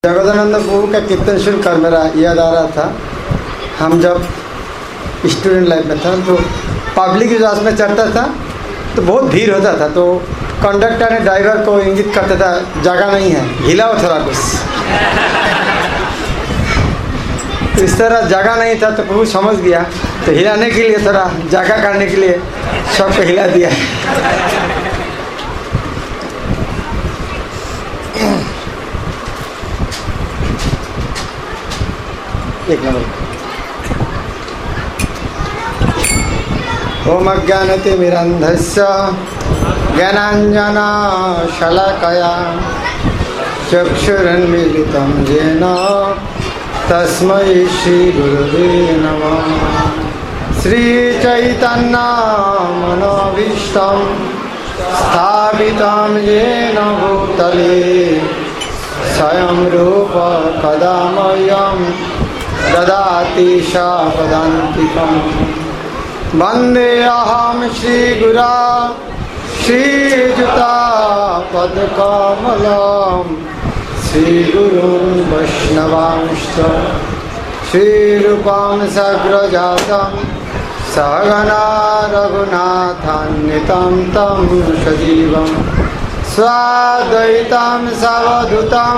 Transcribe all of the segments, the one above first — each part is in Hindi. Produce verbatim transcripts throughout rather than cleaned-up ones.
जगदानंद प्रभु का कीर्तन शुरू कर मेरा याद आ रहा था। हम जब स्टूडेंट लाइफ में था तो पब्लिक क्लास में चढ़ता था तो बहुत भीड़ होता था, तो कंडक्टर ने ड्राइवर को इंगित करता था जगह नहीं है, हिलाओ थोड़ा कुछ। तो इस तरह जगह नहीं था तो प्रभु समझ गया, तो हिलाने के लिए थोड़ा जगह करने के लिए सबको हिला दिया। एक नंबर। ओम अज्ञानतिमिरन्धस्य ज्ञानाञ्जना शलाकया चक्षुरुन्मीलितं येन तस्मै श्रीगुरुवे नमः। श्रीचैतन्य मनोभीष्टं स्थापितं येन भूतले स्वयं रूप कदा मह्यं ददाति शापदान्तिकम्। वन्देऽहं श्रीगुरा श्रीयुतापदकमलं श्रीगुरुन् वैष्णवांश्च श्रीरूपं सग्रजातं सहगना रघुनाथान्वितं तं सजीवं स्वाद्वैतं सवधूतं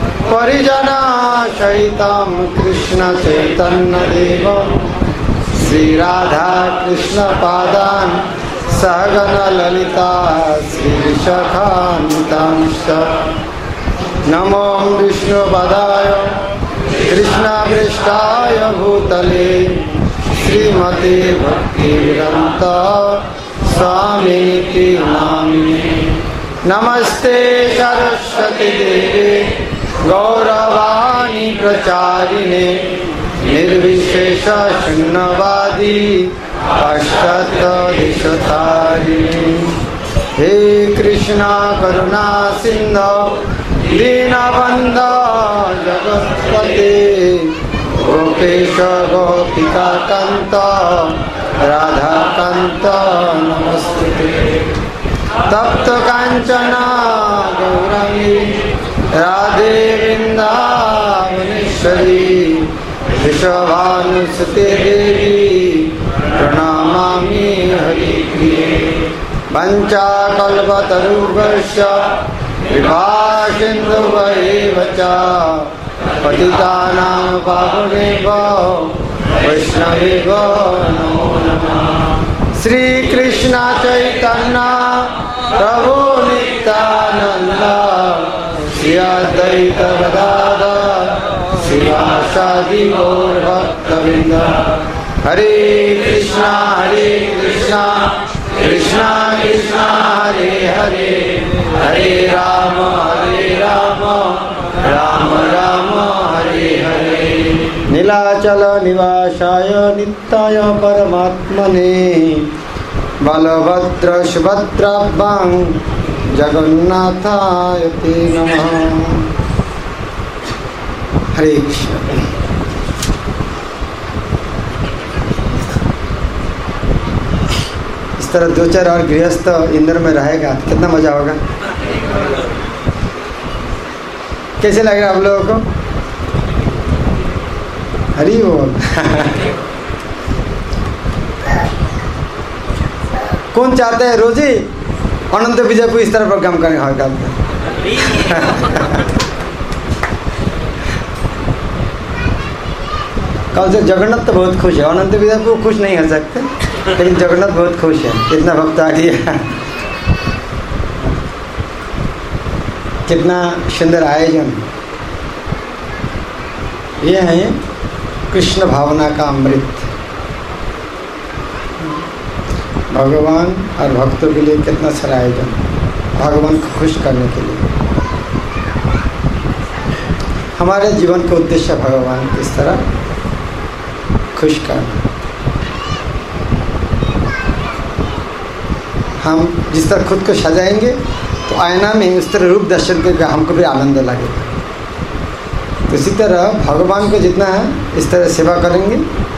परिजनसहितं कृष्णचैतन्यदेवं श्रीराधा कृष्णपादान् सहगन ललिता श्रीविशाखान्वितांश्च। नमो विष्णुपदाय कृष्णपृष्ठाय भूतले श्रीमते भक्तिवेदान्त स्वामिनिति नामिने। नमस्ते सरस्वती देवे गौरवाणी प्रचारिणे निर्विशेष शून्यवादी पाश्चात्यदेशतारिणे। हे कृष्णा करुणा सिंधु दीनबन्धो जगत्पते गोपेश गोपिका कान्त राधाकान्त नमस्ते। तप्त कांचन गौरंगी राधे वृंदावनेश्वरी विश्वभानुसुते देवी प्रणमामि हरिप्रिये। वंचाकल्पतरुभ्यश्च कृपासिन्धुभ्येव च पतितानां पावनेभ्यो वैष्णवेभ्यो नमो नमः। श्री कृष्ण चैतन्य प्रभु नित्यानंद श्री अद्वैत गदाधर श्रीवासादि गौर भक्तवृंद। हरे कृष्णा हरे कृष्णा कृष्णा कृष्णा हरे हरे हरे राम हरे राम राम राम हरे हरे। नीलाचल निवासाय नित्याय परमात्मने बलभद्र सुभद्राभ्यां जगन्नाथाय ते नमः। हरे कृष्ण। इस तरह दो चार और गृहस्थ इंद्र में रहेगा तो कितना मजा होगा। कैसे लग रहा है आप लोगों को? हरि बोल। कौन चाहते हैं रोज ही अनंत विजय को इस तरह प्रोग्राम करने का? कल से जगन्नाथ तो बहुत खुश है, अनंत विजय को खुश नहीं हो सकते, लेकिन जगन्नाथ बहुत खुश है। कितना भक्त आ गया, कितना सुंदर आयोजन। ये है कृष्ण भावना का अमृत। भगवान और भक्तों के लिए कितना सारा आयोजन, भगवान को खुश करने के लिए। हमारे जीवन का उद्देश्य भगवान को इस तरह खुश करना। हम जिस तरह खुद को सजाएंगे तो आईना में उस तरह रूप दर्शन करके हमको भी आनंद लगेगा। तो इसी तरह भगवान को जितना है इस तरह सेवा करेंगे,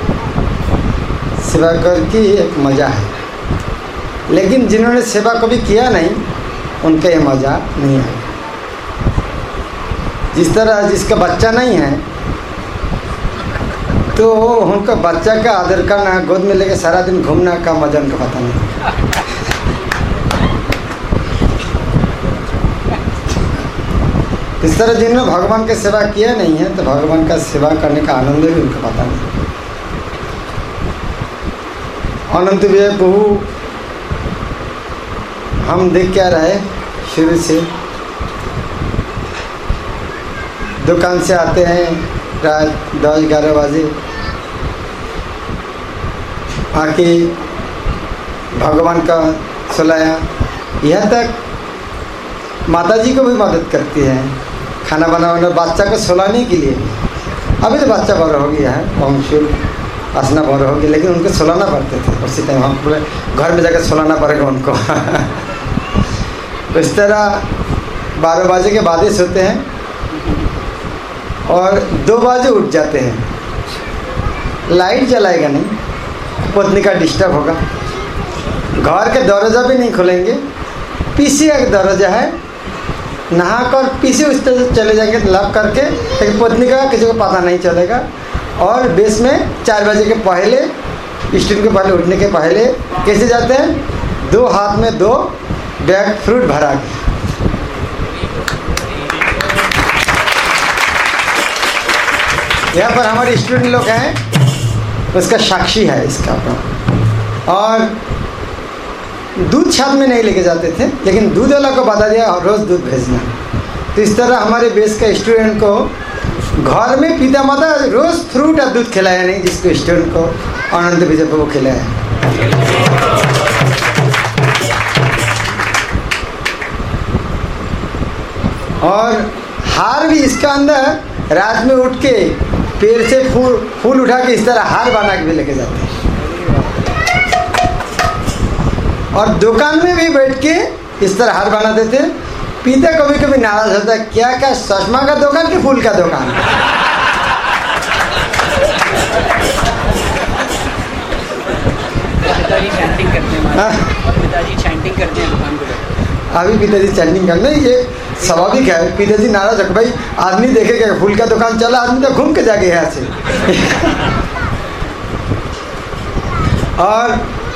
सेवा करके एक मज़ा है। लेकिन जिन्होंने सेवा कभी किया नहीं उनका ये मज़ा नहीं आएगा। जिस तरह जिसका बच्चा नहीं है तो उनका बच्चा का आदर करना, गोद में लेके सारा दिन घूमना का मजा उनको पता नहीं। इस तरह जिन्होंने भगवान की सेवा किया नहीं है तो भगवान का सेवा करने का आनंद भी उनको पता नहीं। अनंत विजय प्रभु हम देख क्या रहे शुरू से, दुकान से आते हैं रात दस ग्यारह बजे, आके भगवान का सुलाया, यहाँ तक माता जी को भी मदद करती है खाना बनाना, बच्चा को सुलाने के लिए। अभी तो बच्चा बड़ा हो गया है, पंक्चुअल असना बड़ा हो गया, लेकिन उनको सुलाना पड़ते थे उसी टाइम, हम पूरे घर में जाकर सुलाना पड़ेगा उनको। इस तरह बारह बजे के बाद ही सोते हैं और दो बजे उठ जाते हैं। लाइट जलाएगा नहीं, पत्नी का डिस्टर्ब होगा, घर के दरवाजा भी नहीं खोलेंगे, पीछे एक दरवाजा है, नहा कर पीछे उस तरह चले जाएंगे लॉक करके, लेकिन पत्नी का किसी को पता नहीं चलेगा। और बेस में चार बजे के पहले, स्टूडेंट के पहले उठने के पहले कैसे जाते हैं, दो हाथ में दो बैग फ्रूट भरा के। यहाँ पर हमारे स्टूडेंट लोग हैं, उसका साक्षी है इसका अपना। और दूध साथ में नहीं लेके जाते थे, लेकिन दूध वाला को बता दिया और रोज़ दूध भेजना। तो इस तरह हमारे बेस का स्टूडेंट को घर में पिता माता रोज़ फ्रूट और दूध खिलाया नहीं, जिसको स्टूडेंट को आनंद विजय प्रभु खिलाया। और हार भी इसका अंदर रात में उठ के पेड़ से फूल फूल उठा के इस तरह हार बना के भी लेके जाते हैं। और दुकान में भी बैठ के इस तरह हार बनाते थे। पिता कभी कभी नाराज होता है, क्या क्या चश्मा का दुकान कि फूल का दुकान। पिताजी चैंटिंग करते हैं, पिताजी चैंटिंग करते हैं दुकान पे। अभी पिताजी चैंटिंग करने, ये स्वाभाविक है। पिताजी नाराज है, भाई आदमी देखेगा फूल का दुकान चला, आदमी तो घूम के जाके यहाँ से। और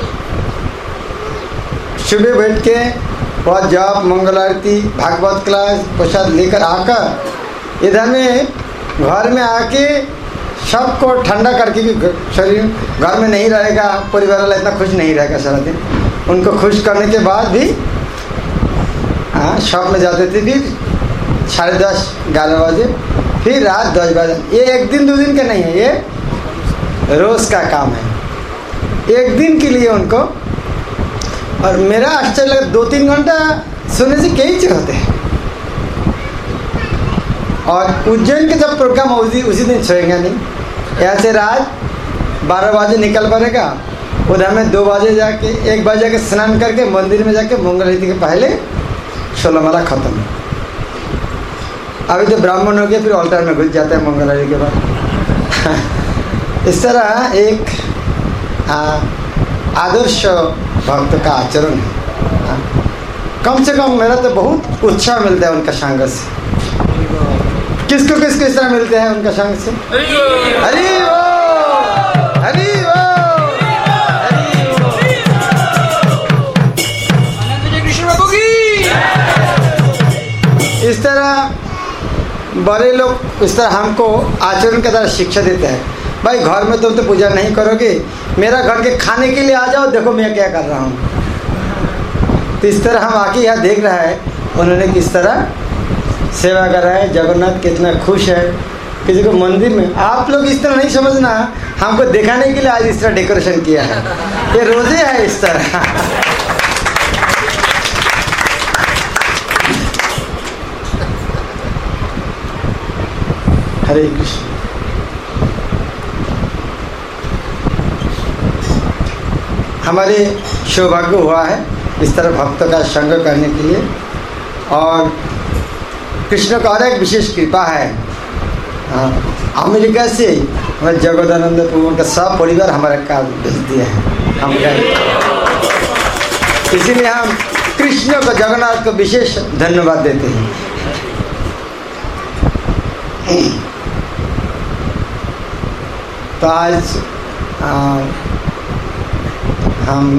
सुबह बैठ के वह जाप, मंगल आरती, भागवत क्लास, प्रसाद लेकर आकर इधर में घर में आके सबको ठंडा करके भी शरीर घर में नहीं रहेगा, परिवार वाला इतना खुश नहीं रहेगा सारा दिन। उनको खुश करने के बाद भी हाँ शॉप में जाते थे, फिर साढ़े दस ग्यारह बजे, फिर रात दस बजे। ये एक दिन दो दिन का नहीं है, ये रोज़ का काम है, एक दिन के लिए उनको। और मेरा आश्चर्य लगा, दो तीन घंटा सोने से कई चीज होते हैं। और उज्जैन के जब प्रोग्राम उसी उसी दिन सोएंगे नहीं, यहाँ से रात बारह बजे निकल पड़ेगा, उधर में दो बजे जाके एक बजे जाके स्नान करके मंदिर में जाके मंगल आरती के पहले सोलह माला खत्म। अभी तो ब्राह्मण हो गया, फिर ऑल्टर में घुस जाता है मंगल आरती के बाद। इस तरह एक आदर्श भक्त का आचरण है। कम से कम मेरा तो बहुत उत्साह मिलता है उनका संग से। किसको किसको इस तरह मिलते हैं उनका संग से? हरि वो हरि वो इस तरह बड़े लोग इस तरह हमको आचरण के द्वारा शिक्षा देते हैं। भाई घर में तुम तो पूजा नहीं करोगे, मेरा घर के खाने के लिए आ जाओ, देखो मैं क्या कर रहा हूँ। तो इस तरह हम आके यहाँ देख रहा है उन्होंने किस तरह सेवा कर रहा है। जगन्नाथ कितना खुश है किसी को मंदिर में। आप लोग इस तरह नहीं समझना, हमको दिखाने के लिए आज इस तरह डेकोरेशन किया है, ये रोजे है इस तरह। हरे कृष्ण। हमारे सौभाग्य हुआ है इस तरह भक्तों का संग करने के लिए। और कृष्ण का और एक विशेष कृपा है, अमेरिका से हमारे जगदानंद प्रभु का सब परिवार हमारे कार्ड भेज दिया है हम। इसीलिए हम कृष्ण को, जगन्नाथ को विशेष धन्यवाद देते हैं। तो आज आ, हम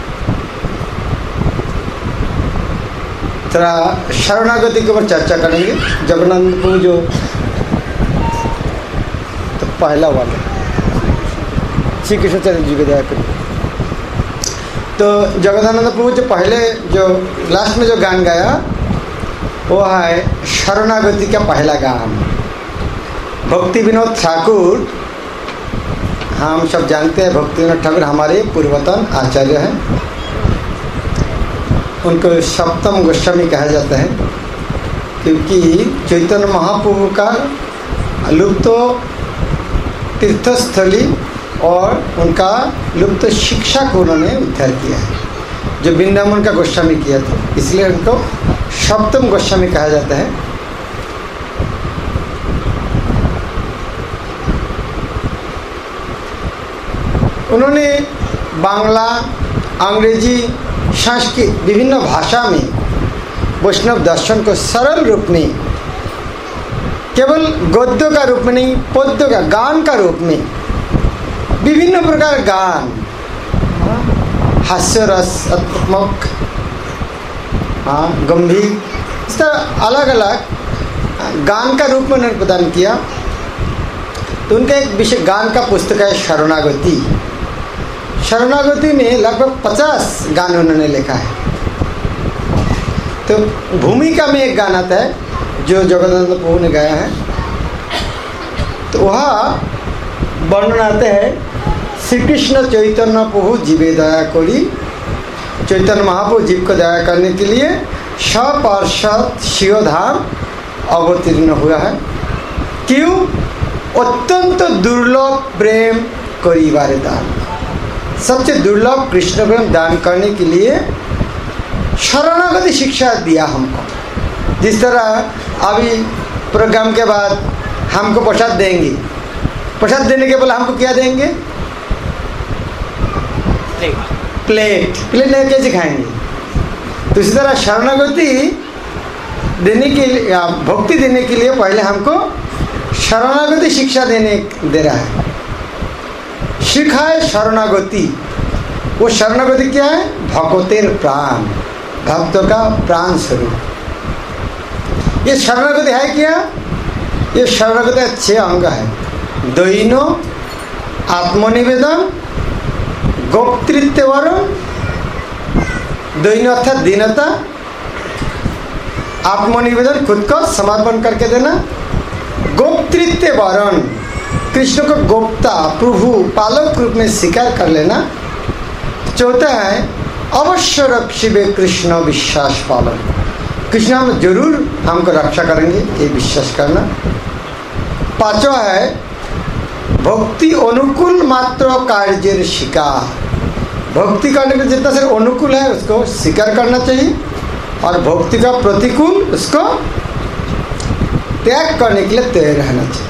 थोड़ा शरणागति के ऊपर चर्चा करेंगे। जगन्नाथ प्रभु जो तो पहला वाला श्री कृष्णचंद्र जी को दया करिए। तो जगदानंद प्रभु जो पहले जो लास्ट में जो गान गाया वो है शरणागति का पहला गान। भक्ति विनोद ठाकुर, हम सब जानते हैं भक्ति विनोद ठाकुर हमारे पूर्वतन आचार्य हैं। उनको सप्तम गोस्वामी कहा जाता है क्योंकि चैतन्य महाप्रभु का लुप्त तीर्थस्थली और उनका लुप्त शिक्षा को उन्होंने उद्धार किया है, जो वृंदावन का गोस्वामी किया था, इसलिए उनको सप्तम गोस्वामी कहा जाता है। उन्होंने बांग्ला, अंग्रेजी, संस्कृत विभिन्न भाषा में वैष्णव दर्शन को सरल रूप में, केवल गद्य का रूप में नहीं, पद्य का गान का रूप में, विभिन्न प्रकार गान, हास्य रसात्मक, हाँ गंभीर, इस तरह अलग अलग गान का रूप में उन्होंने प्रदान किया। तो उनका एक विषय गान का पुस्तक है शरणागति। शरणागति में लगभग पचास गान उन्होंने लिखा है। तो भूमिका में एक गाना आता है जो जगदानंद प्रभु ने गाया है। तो वह वर्णन आते हैं श्री कृष्ण चैतन्य प्रभु जीवे दया करी। चैतन्य महाप्रभु जीव को दया करने के लिए सपार्षद शिवधाम अवतीर्ण हुआ है। क्यों? अत्यंत दुर्लभ प्रेम करीबारे दान, सबसे दुर्लभ कृष्ण प्रेम दान करने के लिए शरणागति शिक्षा दिया हमको। जिस तरह अभी प्रोग्राम के बाद हमको प्रसाद देंगे, प्रसाद देने के बाद हमको क्या देंगे? प्लेट प्लेट नहीं कैसे खाएंगे? तो इसी तरह शरणागति देने के लिए, भक्ति देने के लिए पहले हमको शरणागति शिक्षा देने दे रहा है। शिखाए शरणागति। वो शरणागति क्या है? भगवतेर प्राण, भक्तों का प्राण स्वरूप। ये शरणागति है क्या? ये शरणागति का छह अंग है। दैनो, आत्मनिवेदन, गोप्तृत्व वरण, दैनो अर्थात दीनता, आत्मनिवेदन खुद को समर्पण करके देना, गोप्तृत्व वरण कृष्ण को गोप्ता प्रभु पालक रूप में स्वीकार कर लेना। चौथा है अवश्य रक्षिबे कृष्ण विश्वास पालन, कृष्ण हम जरूर हमको रक्षा करेंगे, ये विश्वास करना। पांचवा है भक्ति अनुकूल मात्र कार्य शिकार, भक्ति करने में जितना से अनुकूल है उसको स्वीकार करना चाहिए और भक्ति का प्रतिकूल उसको त्याग करने के लिए तैयार रहना चाहिए।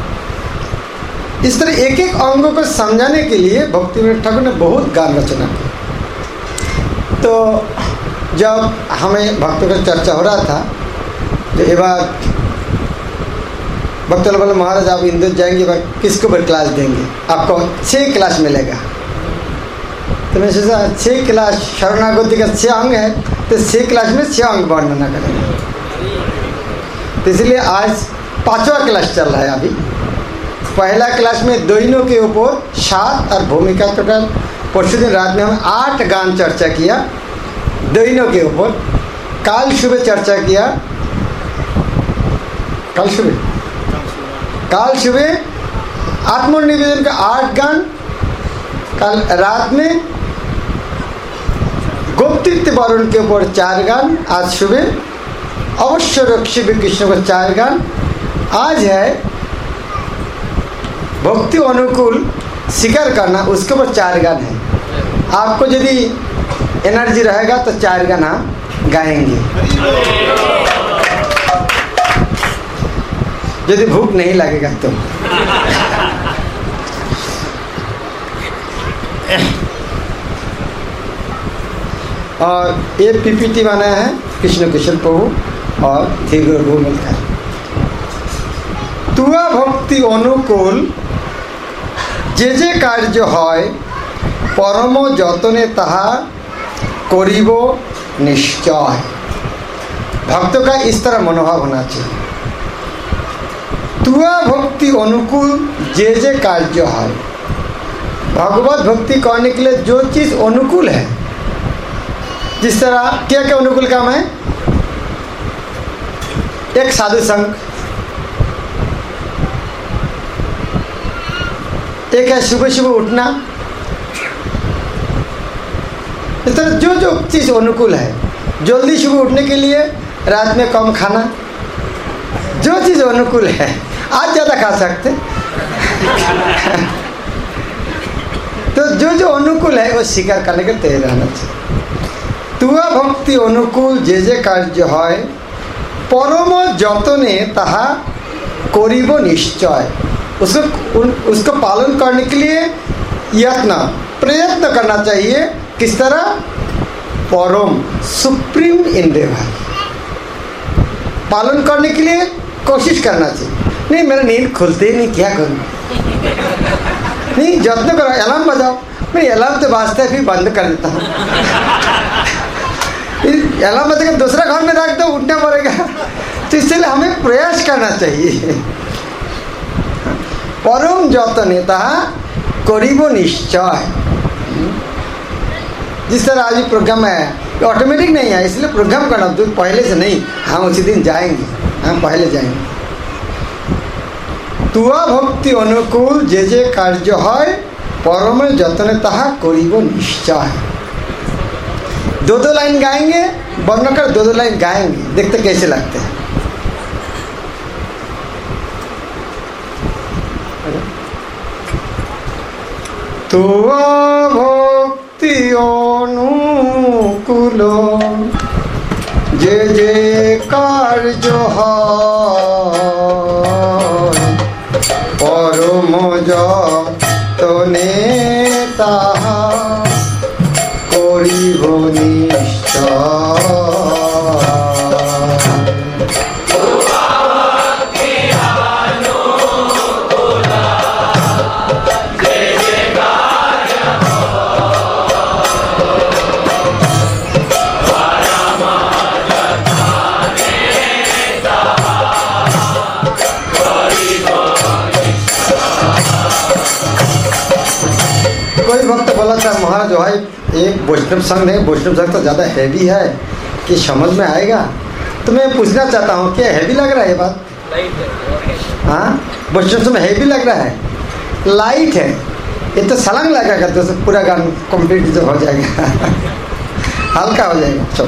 इस तरह एक एक अंगों को समझाने के लिए भक्ति विनोद ठाकुर ने बहुत गान रचना की। तो जब हमें भक्तों का चर्चा हो रहा था तो एक बार भक्त बोले महाराज आप इंदौर जाएंगे, बार किसको पर क्लास देंगे? आपको छः क्लास मिलेगा। तो मैंने सोचा छः क्लास शरणागति का छः अंग है तो छः क्लास में छः अंग वर्णना करेंगे। तो इसलिए आज पांचवा क्लास चल रहा है। अभी पहला क्लास में दोनों के ऊपर सात और भूमिका टोटल परसों दिन रात में हम आठ गान चर्चा किया दोनों के ऊपर। काल सुबह चर्चा किया, कल सुबह काल सुबह आत्मनिवेदन का आठ गान, कल रात में गोप्तृत्व वरुण के ऊपर चार गान, आज सुबह अवश्य रक्षी कृष्ण को चार गान। आज है भक्ति अनुकूल स्वीकार करना, उसके ऊपर चार गान है। आपको यदि एनर्जी रहेगा तो चार गाना गाएंगे, यदि भूख नहीं लगेगा तो। और ये पीपीटी बनाया है कृष्ण किशोर प्रभु और धीर प्रभु मिलकर। तुआ भक्ति अनुकूल जे जे कार्य है परम जतने ताहा करिब निश्चय। भक्त का इस तरह मनोभाव होना चाहिए। तुआ भक्ति अनुकूल जे जे कार्य है, भगवत भक्ति करने के लिए जो चीज अनुकूल है, जिस तरह क्या क्या अनुकूल काम है, एक साधु संग, एक है सुबह सुबह उठना, इस तरह जो जो चीज अनुकूल है, जल्दी सुबह उठने के लिए रात में कम खाना, जो चीज अनुकूल है, आज ज्यादा खा सकते तो जो जो अनुकूल है वो स्वीकार करने के तैयार रहना चाहिए। तुआ भक्ति अनुकूल जे जे कार्य है परम जतने ताहा करिब निश्चय। उसको उसको पालन करने के लिए यत्न प्रयत्न करना चाहिए। किस तरह? परम सुप्रीम इंद्रिय पालन करने के लिए कोशिश करना चाहिए। नहीं मेरा नींद खुलते ही नहीं, क्या करूँ? नहीं जत्न करो, अलार्म बजाओ। मैं अलार्म तो बाजता है फिर बंद कर देता हूँ। अलार्म बजा के दूसरा घर में रख दो, उठना पड़ेगा। तो इसलिए हमें प्रयास करना चाहिए। परम जतने ताहा करिब निश्चय। जिस तरह आज प्रोग्राम है ऑटोमेटिक नहीं है, इसलिए प्रोग्राम करना तो पहले से नहीं, हम उसी दिन जाएंगे, हम पहले जाएंगे। तुआ भक्ति अनुकूल जे जे कार्य है परम जतने ताहा करिब निश्चय। दो दो लाइन गाएंगे, वर्ण कर दो दो लाइन गाएंगे, देखते कैसे लगते हैं। तुआ भक्ति अनुकूल जे जे कार्य है परम जतने ताहा करिब निश्चय। कोई भक्त बोला था महाराज जो है एक वैष्णव संघ है, वैष्णव संघ तो ज़्यादा हैवी है कि समझ में आएगा। तो मैं पूछना चाहता हूँ क्या हैवी लग रहा है ये बात? हाँ वैष्णव संघ हैवी लग रहा है? लाइट है, ये तो सलंग लगेगा तो पूरा गान कंप्लीट जो हो जाएगा हल्का हो जाएगा। चलो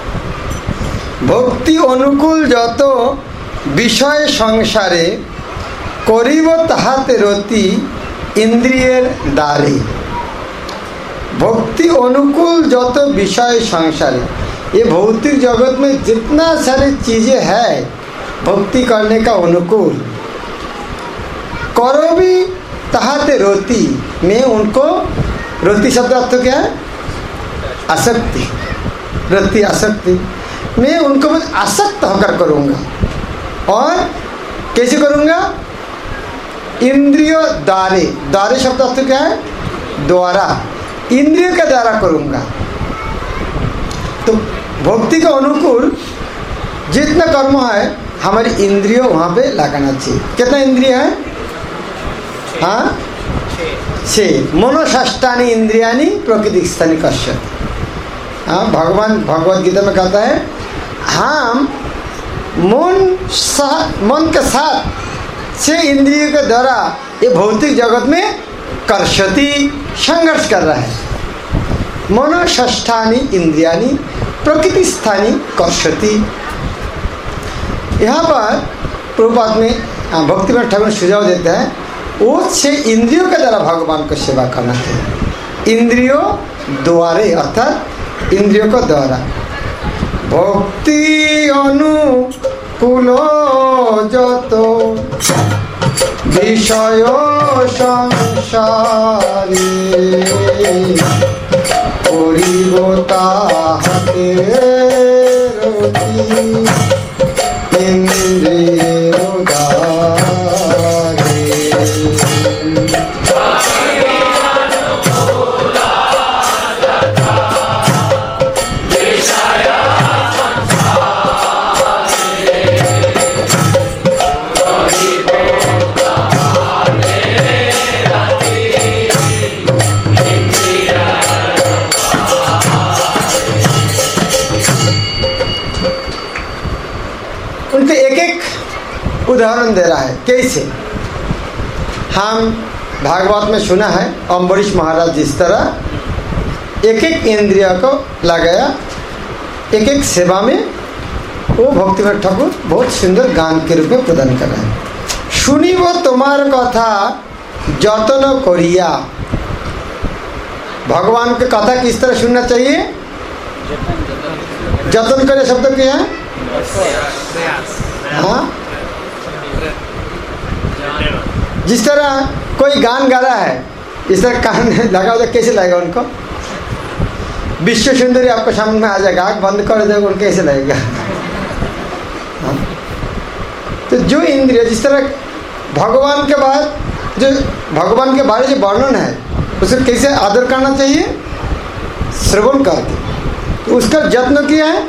भक्ति अनुकूल जत विषय संसारे करिब ताहाते रति इंद्रियर दारे। भक्ति अनुकूल जत विषय संसार, ये भौतिक जगत में जितना सारी चीजें है भक्ति करने का अनुकूल, करो भी ताहाते रोती, मैं उनको, रोती शब्द अर्थ क्या है? आसक्ति, रोती आसक्ति, मैं उनको बस आसक्त होकर करूँगा। और कैसे करूँगा? इंद्रिय द्वारे, द्वारे शब्द अर्थ क्या है? द्वारा, इंद्रिय के द्वारा करूँगा। तो भक्ति का अनुकूल जितना कर्म है हमारी इंद्रियों वहाँ पे लगाना चाहिए। कितना इंद्रिय है? हाँ छः। मनोषष्टानि इंद्रियानि प्रकृति स्थानी कश्य। हाँ भगवान भगवद गीता में कहता है हम मन साथ, मन के साथ छह इंद्रियों के द्वारा ये भौतिक जगत में कर्षति, संघर्ष कर रहा है। मनोषष्ठानि इंद्रियानि प्रकृति स्थानी कर्षति। यहाँ पर प्रभुपाद में भक्तिविनोद ठाकुर सुझाव देते हैं वो छह इंद्रियों के द्वारा भगवान को सेवा करना है। इंद्रियों द्वारे अर्थात इंद्रियों को द्वारा। भक्ति अनुकूल जतो विषय संसारे करिब ताहाते रति इंद्रिय दारे। जन्म दे रहा है। कैसे? हम भागवत में सुना है अम्बरीश महाराज जिस तरह एक एक इंद्रिय को लगाया एक एक सेवा में, वो भक्तिवेद ठाकुर बहुत सुंदर गान के रूप में प्रदान कर रहे हैं। सुनिब तुम्हार कथा जतन करिया। भगवान की कथा किस तरह सुनना चाहिए? जतन करे शब्द क्या है? हाँ, जिस तरह कोई गान गा रहा है इस तरह कान लगा हो कैसे लगेगा उनको? विश्व सुंदरी आपको सामने में आ जाएगा, आँख बंद कर देगा उनको कैसे लगेगा? हाँ? तो जो इंद्रिय जिस तरह भगवान के बाद जो भगवान के बारे जो वर्णन है उसे कैसे आदर करना चाहिए? श्रवण करके तो उसका जत्न किया है,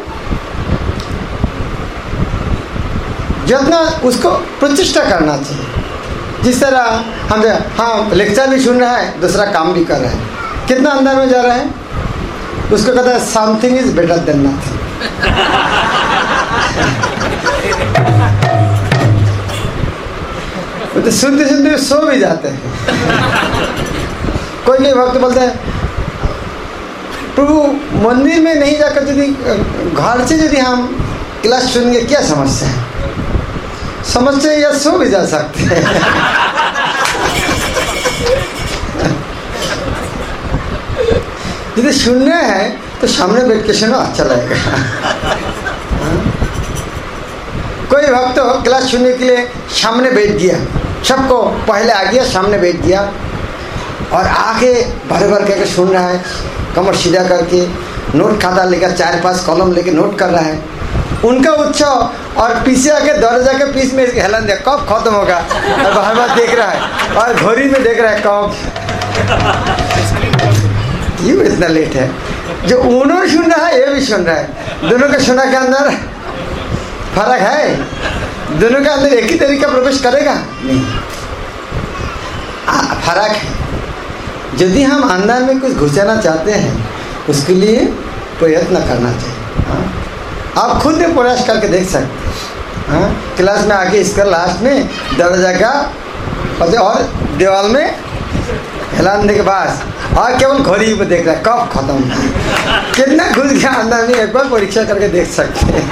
जत्न उसको प्रतिष्ठा करना चाहिए। जिस तरह हम हाँ लेक्चर भी सुन रहा है, दूसरा काम भी कर रहा है, कितना अंदर में जा रहा है? उसको कहता है something is better than nothing. तो सुनते सुनते सो भी जाते हैं। कोई कोई भक्त बोलते हैं प्रभु मंदिर में नहीं जाकर यदि घर से यदि हम क्लास सुनेंगे क्या समस्या है? समस्या या सो भी जा सकते हैं। यदि सुनना है तो सामने बैठ के सुनो, अच्छा लगेगा। कोई भक्त तो क्लास सुनने के लिए सामने बैठ गया, सबको पहले आ गया, सामने बैठ गया और आके भर भर करके सुन रहा है, कमर सीधा करके नोट खाता लेकर चार पांच कलम लेके नोट कर रहा है। उनका उत्सव और पीछे आके दरवाजा के पीछे में हेलन दे कब खत्म होगा और बार बार देख रहा है और घड़ी में देख रहा है कब क्यों इतना लेट है। जो उन्होंने सुन रहा है ये भी सुन रहा है, दोनों के सुना के अंदर फर्क है? दोनों के अंदर एक ही तरीका प्रवेश करेगा? नहीं, फर्क है। यदि हम अंदर में कुछ घुसाना चाहते हैं उसके लिए प्रयत्न करना चाहिए। हाँ? आप खुद भी प्रयास करके देख सकते हैं। हाँ? क्लास में आके इसका लास्ट में दरवाजा का और दीवार में हिलाने के बाद और केवल घड़ी पे देख रहा है कब खत्म, कितना घुस गया अंदर में, एक बार परीक्षा करके देख सकते हैं।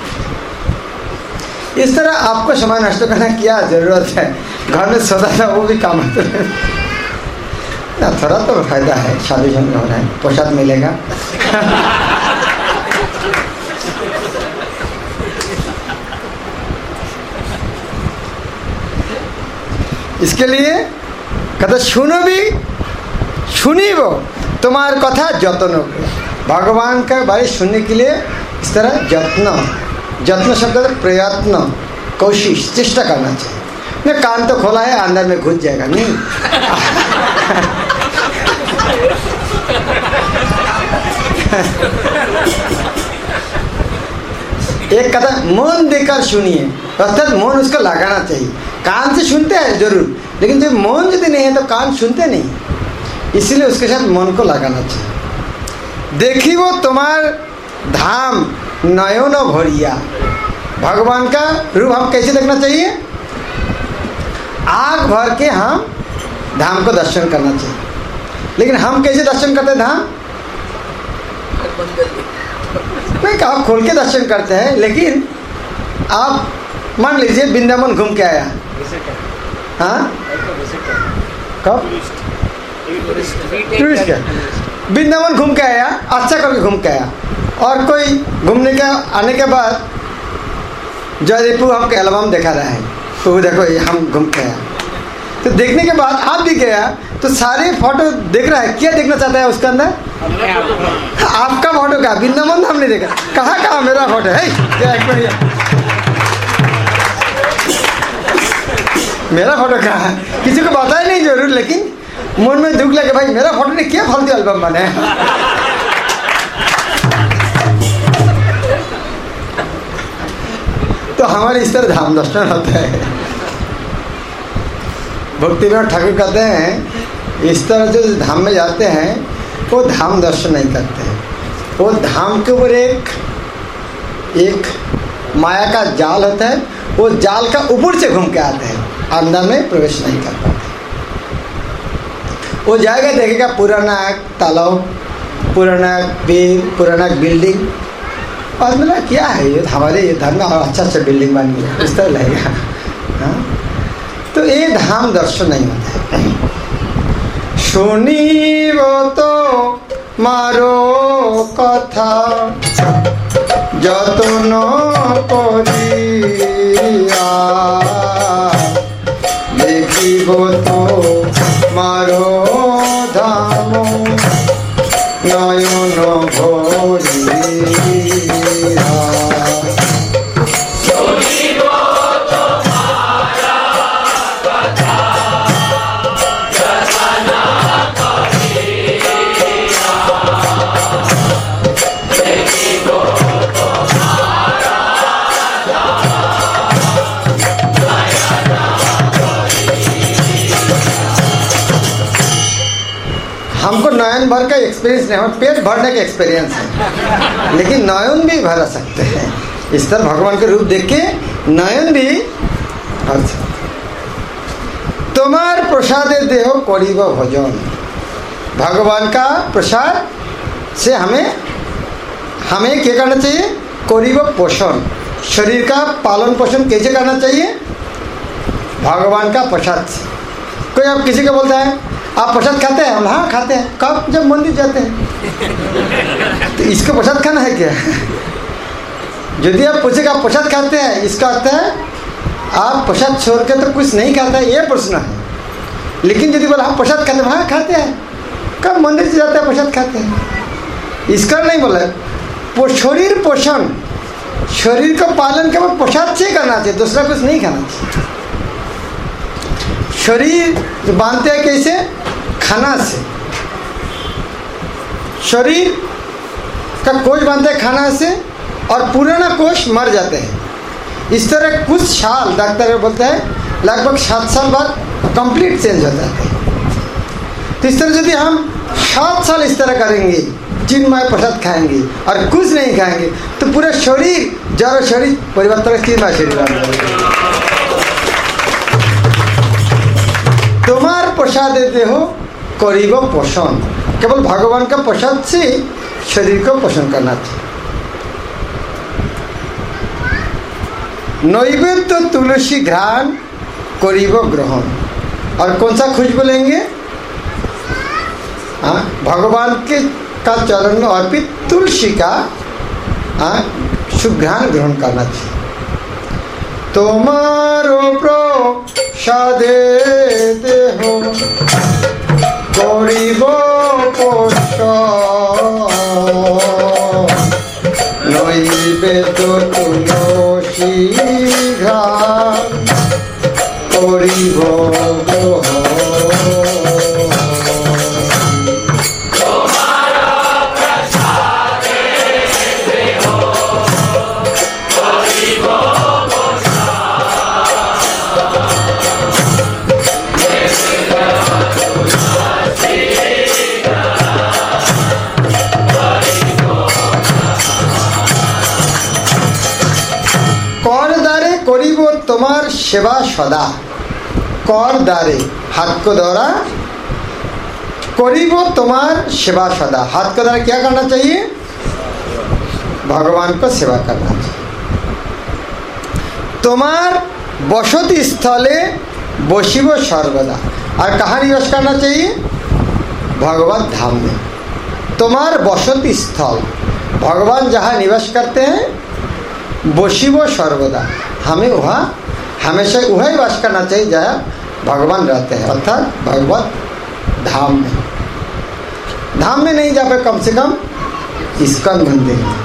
इस तरह आपको समय नष्ट करना क्या जरूरत है? घर में सोता था वो भी काम आता है ना, थोड़ा तो फायदा है, शादी जन हो रहा है, प्रसाद मिलेगा। इसके लिए कहते सुनो भी सुनी वो तुम्हार कथा जतन। भगवान का बारे सुनने के लिए इस तरह जत्न, जत्न शब्द प्रयत्न, कोशिश, चेष्टा करना चाहिए। मैं कान तो खोला है, अंदर में घुस जाएगा नहीं। एक कथा मन देकर सुनिए, अर्थात मन उसको लगाना चाहिए। कान से सुनते हैं जरूर, लेकिन जब मन यदि नहीं है तो कान सुनते नहीं, इसलिए उसके साथ मन को लगाना चाहिए। देखी वो तुम्हार धाम नयन भरिया। भगवान का रूप हम कैसे देखना चाहिए? आँख भर के हम धाम को दर्शन करना चाहिए। लेकिन हम कैसे दर्शन करते हैं धाम? नहीं, आप खोल के दर्शन करते हैं, लेकिन आप मान लीजिए वृंदावन घूम के आया। हाँ, कब? टूरिस्ट का वृंदावन घूम के आया, अच्छा करके घूम के आया, और कोई घूमने का आने के बाद जयदेव हमको एल्बम दिखा रहा है, तो देखो ये हम घूम के आया। तो देखने के बाद आप भी गया तो सारे फोटो देख रहा है, क्या देखना चाहता है उसके अंदर? आपका फोटो का वृंदावन हमने देखा, कहाँ कहाँ मेरा फोटो है? मेरा फोटो कहाँ है? किसी को बताया नहीं जरूर, लेकिन मन में दुख लगे भाई मेरा फोटो ने क्या फालतू एल्बम बनाया। तो हमारे इस तरह धाम दर्शन होता है। भक्तिविनोद ठाकुर कहते हैं इस तरह जो धाम में जाते हैं वो धाम दर्शन नहीं करते हैं, वो धाम के ऊपर एक एक माया का जाल होता है, वो जाल का ऊपर से घूम के आते हैं, अंदर में प्रवेश नहीं कर पाते। वो जाएगा, देखेगा पुराना तालाब, पुराना पेड़, पुराना बिल्डिंग, और बोला क्या है ये, हमारे ये धाम में अच्छा अच्छा बिल्डिंग बन गया, इस तरह लगेगा। हाँ, तो ये धाम दर्शन नहीं होता है। सुनिब तो मारो कथा যতন করিয়া দেখিব তো মারো ধাম নয়ন ভরিয়া। हमको नयन भर का एक्सपीरियंस नहीं, हमें पेट भरने का एक्सपीरियंस है, लेकिन नयन भी भर सकते हैं। इस तरह भगवान के रूप देख के नयन भी भर सकते। तुम्हार प्रसादे देहो करीब भजन, भगवान का प्रसाद से हमें हमें क्या करना चाहिए? करीब पोषण, शरीर का पालन पोषण कैसे करना चाहिए? भगवान का प्रसाद से। कोई आप किसी को बोलता है आप प्रसाद खाते हैं? हम हाँ खाते हैं। कब? जब मंदिर जाते हैं। तो इसको प्रसाद खाना है क्या? यदि आप पूछेगा आप प्रसाद खाते हैं, इसका अर्थ है आप प्रसाद छोड़ के तो कुछ नहीं खाता है, ये प्रश्न है। लेकिन यदि बोला हम प्रसाद खाते हैं, हाँ खाते हैं। कब? मंदिर से जाते हैं प्रसाद खाते हैं। इसका नहीं बोला। शरीर पोषण, शरीर का पालन केवल प्रसाद से करना चाहिए, दूसरा कुछ नहीं खाना चाहिए। शरीर बांधते हैं कैसे? खाना से। शरीर का कोष बांधते हैं खाना से, और पुराना कोष मर जाते हैं। इस तरह कुछ साल डॉक्टर बोलते हैं लगभग सात साल बाद कंप्लीट चेंज हो जाते हैं। तो इस तरह यदि हम सात साल इस तरह करेंगे, चिन्मय प्रसाद खाएंगे और कुछ नहीं खाएंगे, तो पूरा शरीर जड़ शरीर परिवर्तन चिन्मय शरीर। तुम्हार प्रसाद देते हो करीब पोषण, केवल भगवान का प्रसाद से शरीर को पोषण करना चाहिए। नैवेद्य तुलसी घ्राण करीब ग्रहण, और कौन सा खुशबू लेंगे? हाँ, भगवान के का चरण में अर्पित तुलसी का सुघ्राण ग्रहण करना चाहिए। तुम्हारो प्रसादे देहो करीब पोषण नैवेद्य तुलसी घ्राण करीब ग्रहण। তোমার সেবা সদা, কর দ্বারে हाथ को द्वारा करीब तुम्हार सेवा सदा। हाथ को द्वारा क्या करना चाहिए? भगवान को सेवा करना चाहिए। तुम्हार बसती स्थले बसिब सर्वदा, और कहाँ निवास करना चाहिए? भगवत धाम में। तुम्हार बसती स्थल, भगवान जहाँ निवास करते हैं, बसिब सर्वदा, हमें वहाँ हमेशा वही वास करना चाहिए जहाँ भगवान रहते हैं, अर्थात भगवत धाम में। धाम में नहीं जा पाए, कम से कम इस्कन मंदिर में।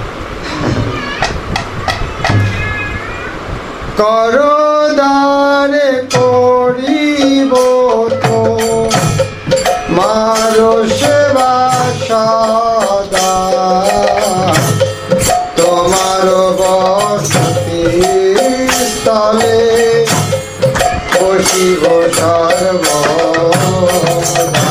करो दारे करिब तो मारो सेवा सदा, तुम्हारो बसती स्थले बसिब सर्वदा।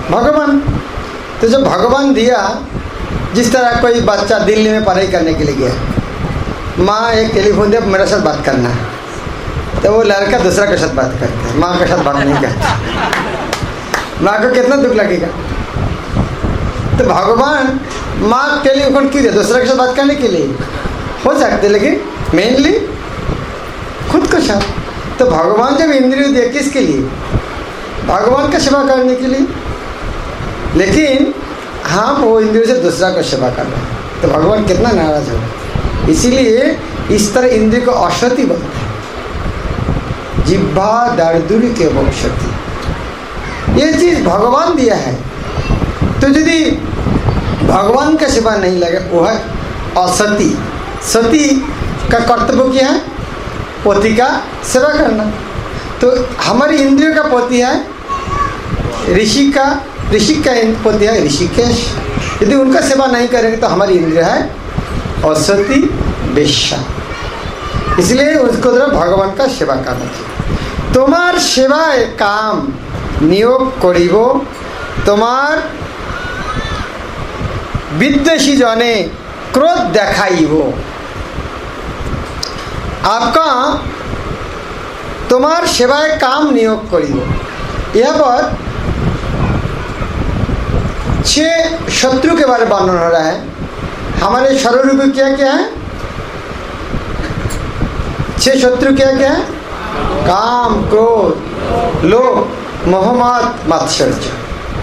भगवान। तो जब भगवान दिया, जिस तरह कोई बच्चा दिल्ली में पढ़ाई करने के लिए गया, माँ एक टेलीफोन दिया मेरे साथ बात करना है, तो वो लड़का दूसरा के साथ बात करता है, माँ के साथ बात नहीं करता। माँ को कितना दुख लगेगा। तो भगवान माँ टेलीफोन क्यों दिया? दूसरा के साथ बात करने के लिए हो सकते, लेकिन मेनली खुद को साथ। तो भगवान जब इंद्रिय दिए किसके लिए? भगवान का सेवा करने के लिए। लेकिन हम वो इंद्रियों से दूसरा को सेवा कर रहे हैं, तो भगवान कितना नाराज होगा। इसीलिए इस तरह इंद्रिय को औषधि बोलते हैं, जिह्वा दार्दुरी के औषधि। ये चीज भगवान दिया है, तो यदि भगवान का सेवा नहीं लगे, वो है असती। सती का कर्तव्य क्या है? पति का सेवा करना। तो हमारी इंद्रियों का पति है ऋषि का, ऋषि का पति है ऋषिकेश। यदि उनका सेवा नहीं करेंगे तो हमारी इंद्रिय है असती वेश्या। इसलिए उसको द्वारा भगवान का सेवा करना चाहिए। तुम्हार सेवाए काम नियोग करिब, तुम्हार विद्वेषी जने क्रोध देखाइब। आपका तुम्हार सेवाए काम नियोग करिब। यहाँ पर छह शत्रु के बारे में वर्णन हो रहा है। हमारे स्वरूप क्या क्या है? छह शत्रु क्या क्या है? काम, क्रोध, लोभ, मोह, मद, मात्सर्य।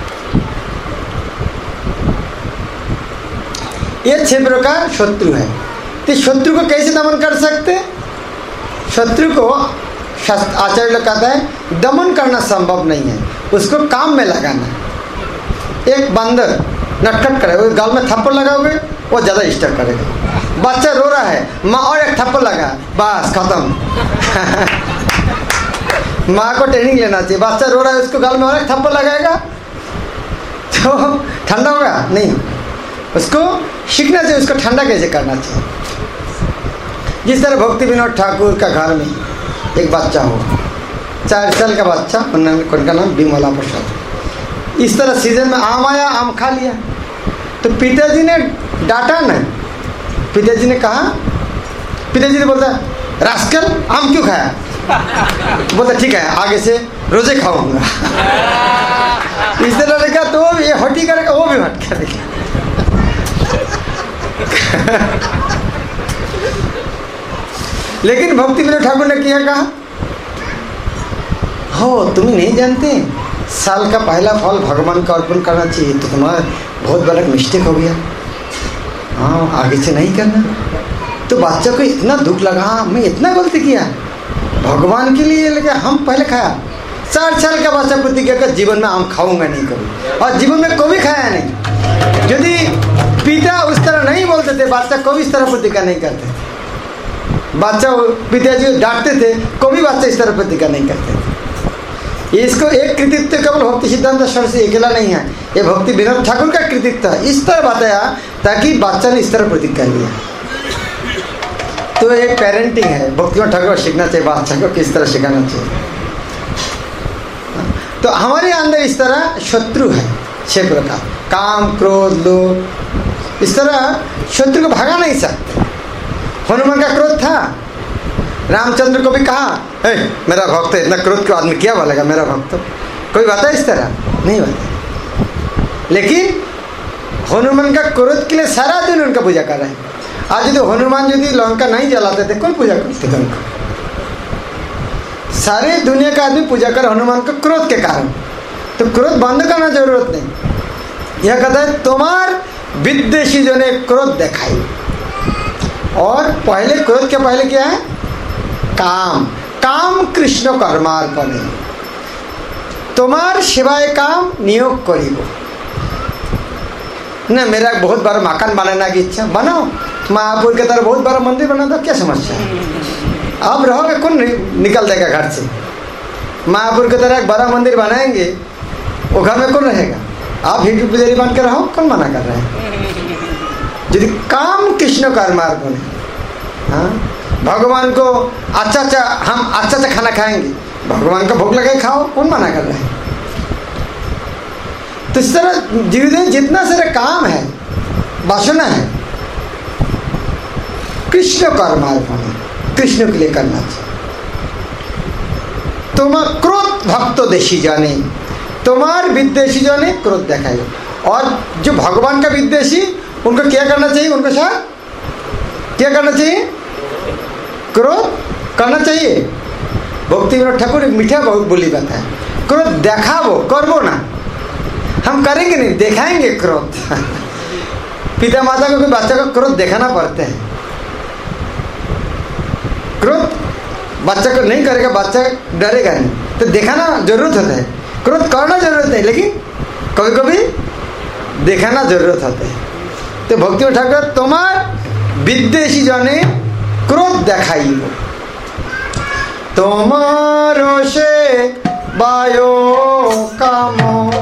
ये छह प्रकार शत्रु है। तो शत्रु को कैसे दमन कर सकते? शत्रु को आचार्य लोग कहता है दमन करना संभव नहीं है, उसको काम में लगाना। एक बंदर नटखट करे, वो गाल में थप्पड़ लगाओगे वो ज्यादा इष्ट करेगा। बच्चा रो रहा है, माँ और एक थप्पड़ लगा, बस खत्म। माँ को ट्रेनिंग लेना चाहिए। बच्चा रो रहा है, उसको गाल में और एक थप्पड़ लगाएगा तो ठंडा होगा नहीं, उसको सीखना चाहिए उसको ठंडा कैसे करना चाहिए। जिस तरह भक्ति विनोद ठाकुर का घर में एक बच्चा हो, चार साल का बच्चा, उनका नाम विमला प्रसाद। इस तरह सीजन में आम आया, आम खा लिया, तो पिताजी ने डांटा नहीं। पिताजी ने कहा, पिताजी ने बोलता रास्कल आम क्यों खाया? बोलता ठीक है आगे से रोजे खाऊंगा। इस तरह ने कहा तो वो भी हटी करेगा, वो भी हट करेगा। लेकिन भक्ति विनोद ठाकुर ने किया कहा, हो तुम नहीं जानते साल का पहला फल भगवान का अर्पण करना चाहिए, तो तुम्हारा बहुत बड़ा मिस्टेक हो गया। हाँ आगे से नहीं करना। तो बच्चा को इतना दुख लगा, हाँ मैं इतना गलती किया भगवान के लिए, लेकिन हम पहले खाया। चार साल का बच्चा प्रतिज्ञा कर जीवन में आम खाऊंगा नहीं कभी, और जीवन में कभी खाया नहीं। यदि पिता उस तरह नहीं बोलते थे, बच्चा कभी इस तरह प्रतिज्ञा नहीं करते। बच्चा पिताजी डांटते थे, कभी बच्चा इस तरह प्रतिज्ञा नहीं करते थे। इसको एक कृतित्व केवल भक्ति सिद्धांत सरस्वती अकेला नहीं है, ये भक्ति विनोद ठाकुर का कृतित्व है। इस तरह बताया ताकि बच्चा ने इस तरह प्रतिज्ञा लिया। तो एक पेरेंटिंग है, भक्ति विनोद ठाकुर सीखना चाहिए बच्चा को किस तरह सिखाना चाहिए। तो हमारे अंदर इस तरह शत्रु है छह प्रकार, काम, क्रोध, लोभ। इस तरह शत्रु को भगा नहीं सकते। हनुमान का क्रोध था, रामचंद्र को भी कहा ए, मेरा भक्त है, इतना क्रोध क्यों? आदमी क्या बोलेगा मेरा भक्त? कोई बात है इस तरह नहीं बात। लेकिन हनुमान का क्रोध के लिए सारा दिन उनका पूजा कर रहे हैं। आज यदि हनुमान यदि लंका नहीं जलाते थे, कौन पूजा करते थे उनको? सारे दुनिया का आदमी पूजा कर हनुमान का क्रोध के कारण। तो क्रोध बंद करना जरूरत नहीं। यह कहता है तुम्हार विद्वेषी जो ने क्रोध दिखाई। और पहले क्रोध के पहले क्या है? काम। काम कृष्ण कर्मार्पण है। तुम्हार शिवाय काम नियोग करिब। न मेरा बहुत बड़ा मकान बनाने की इच्छा, बनाओ। महापुर के तरह बहुत बड़ा मंदिर बना दो, क्या समस्या है? आप रहोगे, कौन निकल देगा घर से? महापुर की तरह एक बड़ा मंदिर बनाएंगे, वो घर में कौन रहेगा? आप हिंदू पुजारी बन के रहो, कौन मना कर रहा है? यदि काम कृष्ण कर्मार्पण है, हाँ भगवान को अच्छा अच्छा हम अच्छा अच्छा खाना खाएंगे, भगवान का भोग लगाए खाओ, कौन मना कर रहा है? तो इस तरह जीवन में जितना सारा काम है, वासना है, कृष्ण कर्मार्पण, कृष्ण के लिए करना चाहिए। তোমার क्रोध भक्त देशी जाने, तुम्हार विद्वेषी जाने क्रोध दिखाए। और जो भगवान का विद्वेषी, उनको क्या करना चाहिए? उनको साथ क्या करना चाहिए? क्रोध करना चाहिए। भक्ति विनोद ठाकुर एक मीठा बहुत बोली बात है, क्रोध देखावो, करवो ना। हम करेंगे नहीं, दिखाएंगे क्रोध। पिता माता को कोई बच्चा को क्रोध दिखाना पड़ता है। क्रोध बच्चा को नहीं करेगा, बच्चा डरेगा नहीं, तो दिखाना जरूरत होता है। क्रोध करना जरूरत है, लेकिन कभी कभी दिखाना जरूरत होता है। तो भक्ति में ठाकुर तुम्हार विद्वेषी जने क्रोध देखाइबो, তোমারো সে বায়ো কাম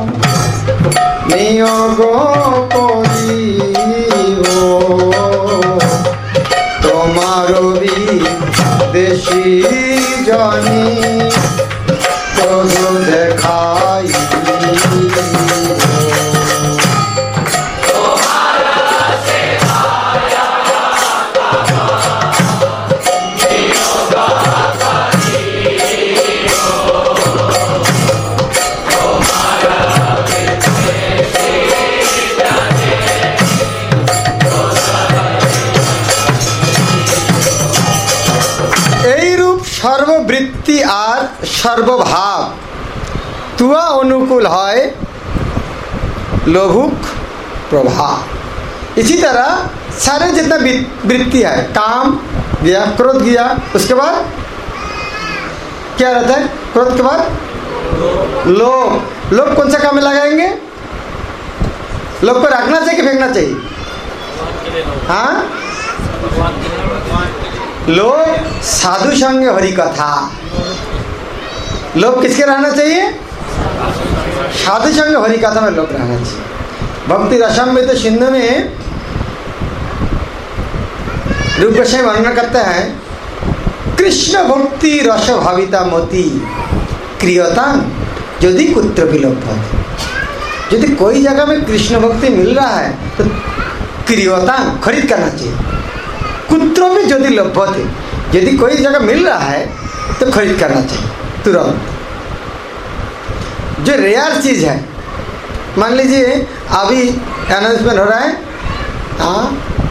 নিয়োগ করিব, তোমারো বিদেশী জনি ক্রোধ দেখাইব। सर्ववृत्ति और सर्वभाव तुआ अनुकूल है लोभुक प्रभाव। इसी तरह सारे जितना वृत्ति है, काम गया, क्रोध गया, उसके बाद क्या रहता है? क्रोध के बाद लोभ। लोभ कौन सा काम में लगाएंगे? लोभ को रखना चाहिए कि फेंकना चाहिए? हाँ, लोभ साधु संग हरि कथा। लोभ किसके रहना चाहिए? साधु संग हरि कथा में लोभ रहना चाहिए। भक्ति रसम में तो सिंधु में रूप गोस्वामी वर्णन करते हैं, कृष्ण भक्ति रस भाविता मोती क्रियता यदि कुत्र विलोभते। यदि कोई जगह में कृष्ण भक्ति मिल रहा है तो क्रियता खरीद करना चाहिए। कुत्रों में यदि लभ्यते, यदि कोई जगह मिल रहा है तो खरीद करना चाहिए तुरंत। जो रेयर चीज है, मान लीजिए अभी अनाउंसमेंट हो रहा है, हाँ,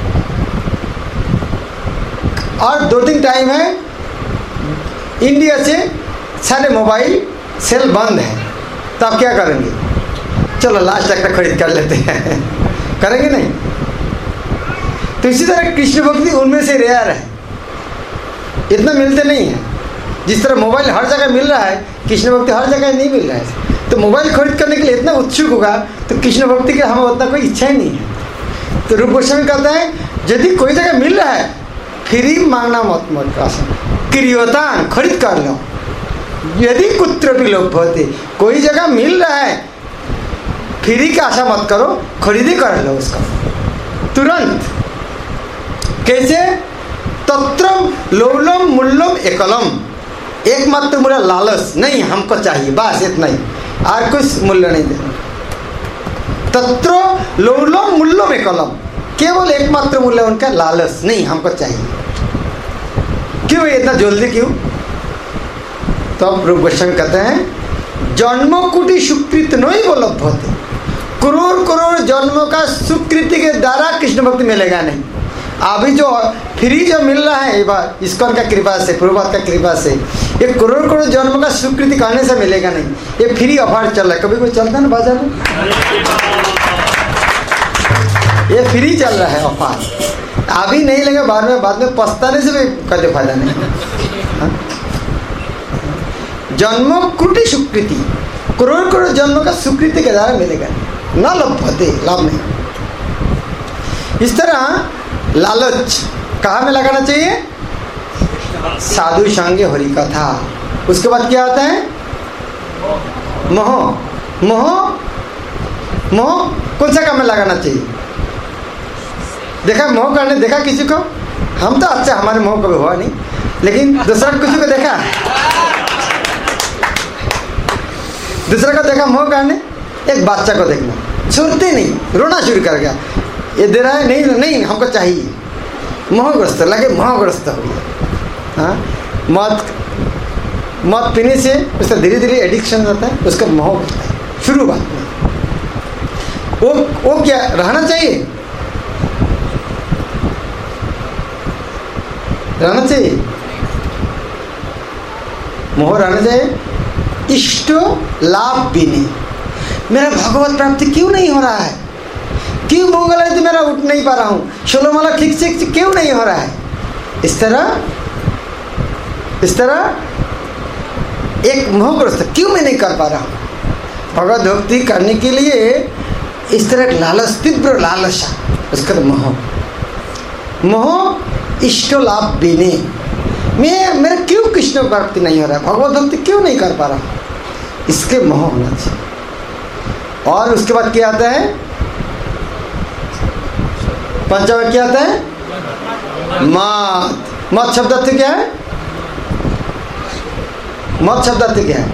और दो तीन टाइम है, इंडिया से सारे मोबाइल सेल बंद है, तो आप क्या करेंगे? चलो लास्ट तक खरीद कर लेते हैं, करेंगे नहीं? तो इसी तरह कृष्ण भक्ति उनमें से रेयर है, इतना मिलते नहीं है। जिस तरह मोबाइल हर जगह मिल रहा है, कृष्ण भक्ति हर जगह नहीं मिल रहा है। तो मोबाइल खरीद करने के लिए इतना उत्सुक होगा तो कृष्ण भक्ति की हमें उतना कोई इच्छा ही नहीं है। तो रूप गोस्वामी कहता है, यदि कोई जगह मिल रहा है फ्री मांगना मत मत क्रियोतान खरीद कर लो। यदि कुत्र भी लोभ होते, कोई जगह मिल रहा है फ्री का आशा मत करो, खरीदी कर लो उसका तुरंत। कैसे? तत्र लोलम मूल्यम एकलम, एकमात्र मूल्य लालच नहीं, हमको चाहिए बस इतना ही, और कुछ मूल्य नहीं देना। तत्र लोलम मूल्यम एकलम, केवल एकमात्र मूल्य उनका लालच नहीं, हमको चाहिए। क्यों इतना जल्दी क्यों? तो अब रूप गोस्वामी कहते हैं, जन्म कोटि सुकृत नहीं वो लभ्यते। करोड़ करोड़ जन्मों का सुकृति के द्वारा कृष्ण भक्ति मिलेगा नहीं। अभी जो फ्री जो मिल रहा है ये बात इस्कॉन का कृपा से, प्रभुपाद का कृपा से, ये करोड़ करोड़ जन्मों का स्वीकृति करने से मिलेगा नहीं। ये फ्री ऑफर चल रहा है, कभी कोई चलता है ना बाजार में, ये फ्री चल रहा है ऑफर। अभी नहीं लगे, बाद में बाद में पछताने से भी कभी फायदा नहीं। जन्मों कोटि स्वीकृति, करोड़ करोड़ जन्मों का स्वीकृति के द्वारा मिलेगा, न लभ्यते, लाभ नहीं। इस तरह लालच कहाँ में लगाना चाहिए? साधु संगे हरि कथा। उसके बाद क्या आता है? मोह। मोह मोह कौन सा काम में लगाना चाहिए? देखा मोह करने, देखा किसी को? हम तो अच्छा, हमारे मोह कभी हुआ नहीं, लेकिन दूसरा किसी को देखा, दूसरा को देखा मोह करने, एक बच्चा को देखना, छोड़ते नहीं, रोना शुरू कर गया, ये दे रहा है नहीं नहीं हमको चाहिए, मोहग्रस्त लगे, मोहग्रस्त हो गया। हाँ, मौत मौत पीने से उसका धीरे धीरे एडिक्शन रहता है, उसका मोह होता है शुरुआत में। वो वो क्या रहना चाहिए, रहना चाहिए, मोह रहना चाहिए। इष्ट लाभ भी नहीं, मेरा भगवत प्राप्ति क्यों नहीं हो रहा है, क्यों मंगल है तो मेरा उठ नहीं पा रहा हूँ, शोलोमाला ठीक से क्यों नहीं हो रहा है। इस तरह इस तरह एक मोहग्रस्त, क्यों मैं नहीं कर पा रहा हूँ। भगवत भक्ति करने के लिए इस तरह एक लालच, तीव्र लालसा, उसका मोह मोह इष्ट लाभ भी नहीं, मैं मेरा क्यों कृष्ण प्राप्ति नहीं हो रहा है, भगवत भक्ति क्यों नहीं कर पा रहा हूँ, इसके मोह होना चाहिए। और उसके बाद क्या आता है, पंचम क्या आता है, मत। मत शब्द अर्थ क्या है, मत शब्द अर्थ क्या है,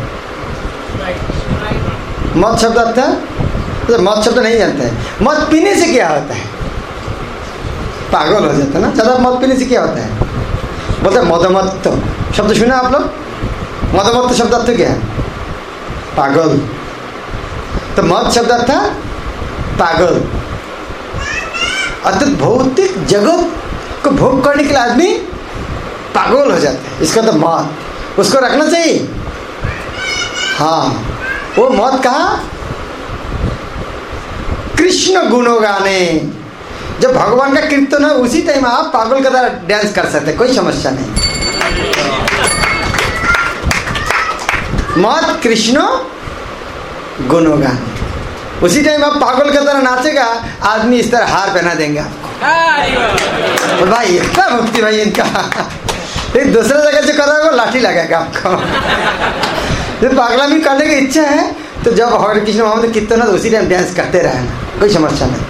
मत शब्द अर्थ तो मत शब्द नहीं जानते हैं। मत पीने से क्या होता है, पागल हो जाता है ना, ज्यादा मत पीने से क्या होता है, बोलते हैं मदमत्त शब्द सुना आप लोग, मदमत्त शब्द अर्थ क्या है, पागल। तो मत शब्द अर्थ पागल, अर्थात भौतिक जगत को भोग करने के लिए आदमी पागल हो जाता है, इसका तो मत, उसको रखना चाहिए। हाँ, वो मत कहा, कृष्ण गुणों गाने, जब भगवान का कीर्तन है उसी टाइम आप पागल का तरह डांस कर सकते, कोई समस्या नहीं। मत कृष्ण गुणों गाने, उसी टाइम आप पागल का तरह नाचेगा, आदमी इस तरह हार पहना देंगे आपको, भाई इतना भक्ति भाई इनका, एक दूसरे जगह से कर रहा है लाठी लगेगा आपको। जब पागला भी करने की इच्छा है तो जब हरे कृष्ण मोहम्मद कीर्तन है तो उसी टाइम डांस करते रहना, कोई समस्या नहीं।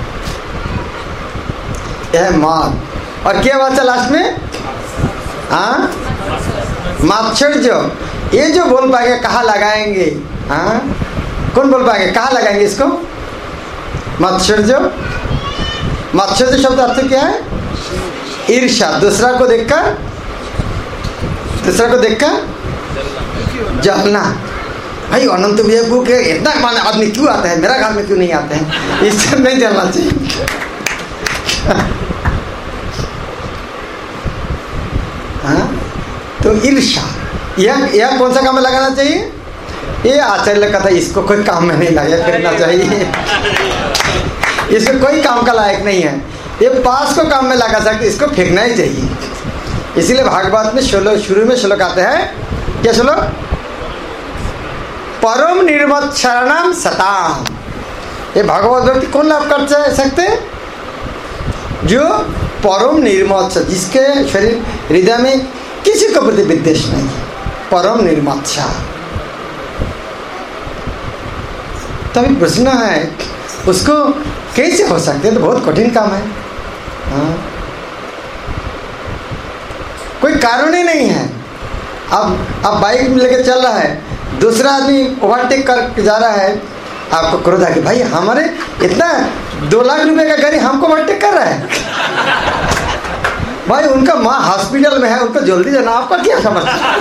यह मात। और क्या बात है लास्ट में, हाँ, मात्सर्य, ये जो बोल पाएंगे कहाँ लगाएंगे, हाँ, कौन बोल पाएंगे कहाँ लगाएंगे इसको, मात्सर्य। मात्सर्य शब्द अर्थ क्या है, ईर्ष्या, दूसरा को देखकर दूसरा को देखकर जलना। भाई अनंत विवेक के इतना मान आदमी क्यों आता है, मेरा घर में क्यों नहीं आते हैं, इससे नहीं जलना चाहिए। हाँ, तो ईर्ष्या, यह यह कौन सा काम में लगाना चाहिए, ये आचार्य का था, इसको कोई काम में नहीं लगा फिरना चाहिए, इसको कोई काम का लायक नहीं है, ये पास को काम में लगा सकते, इसको फेंकना ही चाहिए। इसीलिए भागवत में श्लोक शुरू में श्लोक आते हैं, क्या श्लोक, परम निर्मत शरणम सताम। ये भागवत भक्ति कौन लाभ कर सकते, जो परम निर्मत, जिसके शरीर हृदय में किसी को प्रति विद्वेष नहीं, परम निर्मत। तभी प्रश्न है उसको कैसे हो सकते हैं, तो बहुत कठिन काम है। हाँ, कोई कारण ही नहीं है। अब अब बाइक लेके चल रहा है, दूसरा आदमी ओवरटेक कर जा रहा है, आपको क्रोध आ कि भाई हमारे इतना दो लाख रुपए का गाड़ी हमको ओवरटेक कर रहा है, भाई उनका माँ हॉस्पिटल में है, उनको जल्दी जाना, आपका क्या समस्या।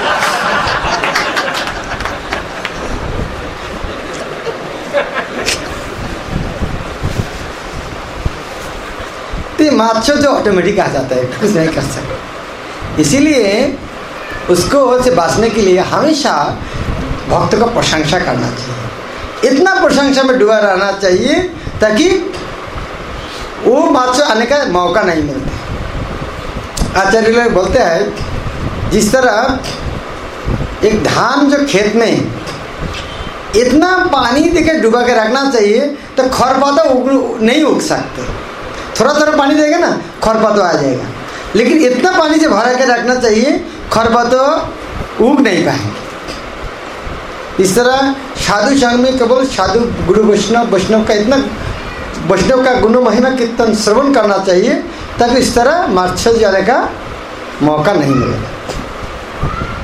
तो माच्छो जो ऑटोमेटिक आ जाता है, कुछ नहीं कर सकते। इसीलिए उसको से बचने के लिए हमेशा भक्त को प्रशंसा करना चाहिए, इतना प्रशंसा में डूबा रहना चाहिए ताकि वो माच्छो आने का मौका नहीं मिलता। आचार्य लोग बोलते हैं, जिस तरह एक धान जो खेत में इतना पानी देकर डुबा के रखना चाहिए तो खरपात उग नहीं उग सकते, थोड़ा थोड़ा पानी देगा ना खरपात आ जाएगा, लेकिन इतना पानी से भरा के रखना चाहिए खरपात उग नहीं पाएंगे। इस तरह साधु संघ में केवल साधु गुरु वैष्णव वैष्णव का इतना वैष्णव का गुण महिमा कीर्तन श्रवण करना चाहिए ताकि इस तरह मार्छल जाने का मौका नहीं मिलेगा।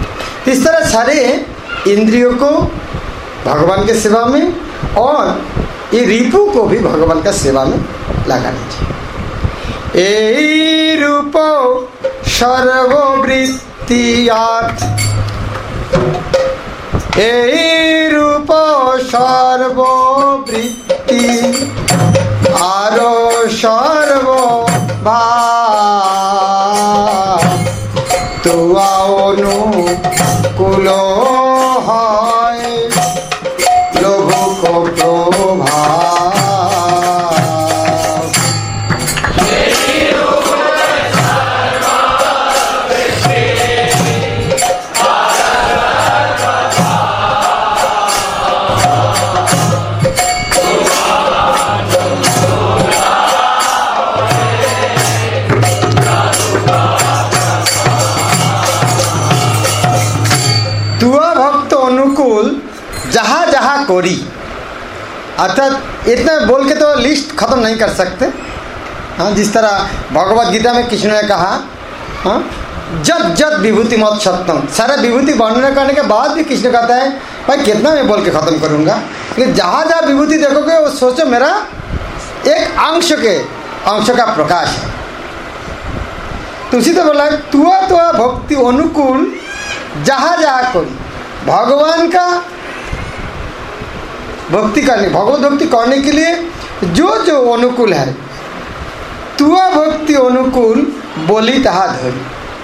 इस तरह सारे इंद्रियों को भगवान के सेवा में और ये रिपु को भी भगवान का सेवा में लगाना चाहिए। ए रूप सर्ववृत्तियात्, ए रूप सर्ववृत्ति आरो सर्वभाव, तुआ अनुकूल है लोभ को प्रभाव। जहाँ जहाँ कोरी, अर्थात इतना बोल के तो लिस्ट खत्म नहीं कर सकते। हाँ, जिस तरह भगवत गीता में कृष्ण ने कहा, हाँ, जब जब विभूति मत सत्यम, सारा विभूति वर्णन करने के बाद भी कृष्ण कहता है भाई कितना मैं बोल के खत्म करूँगा, लेकिन जहाँ जहाँ विभूति देखोगे वो सोचो मेरा एक अंश के अंश का प्रकाश है। तो उसी तो बोला तुआ तुआ भक्ति अनुकूल जहाँ जहाँ कोरी, भगवान का भक्ति करने, भगवत भक्ति करने के लिए जो जो अनुकूल है, तुआ भक्ति अनुकूल बोली तहा धरी,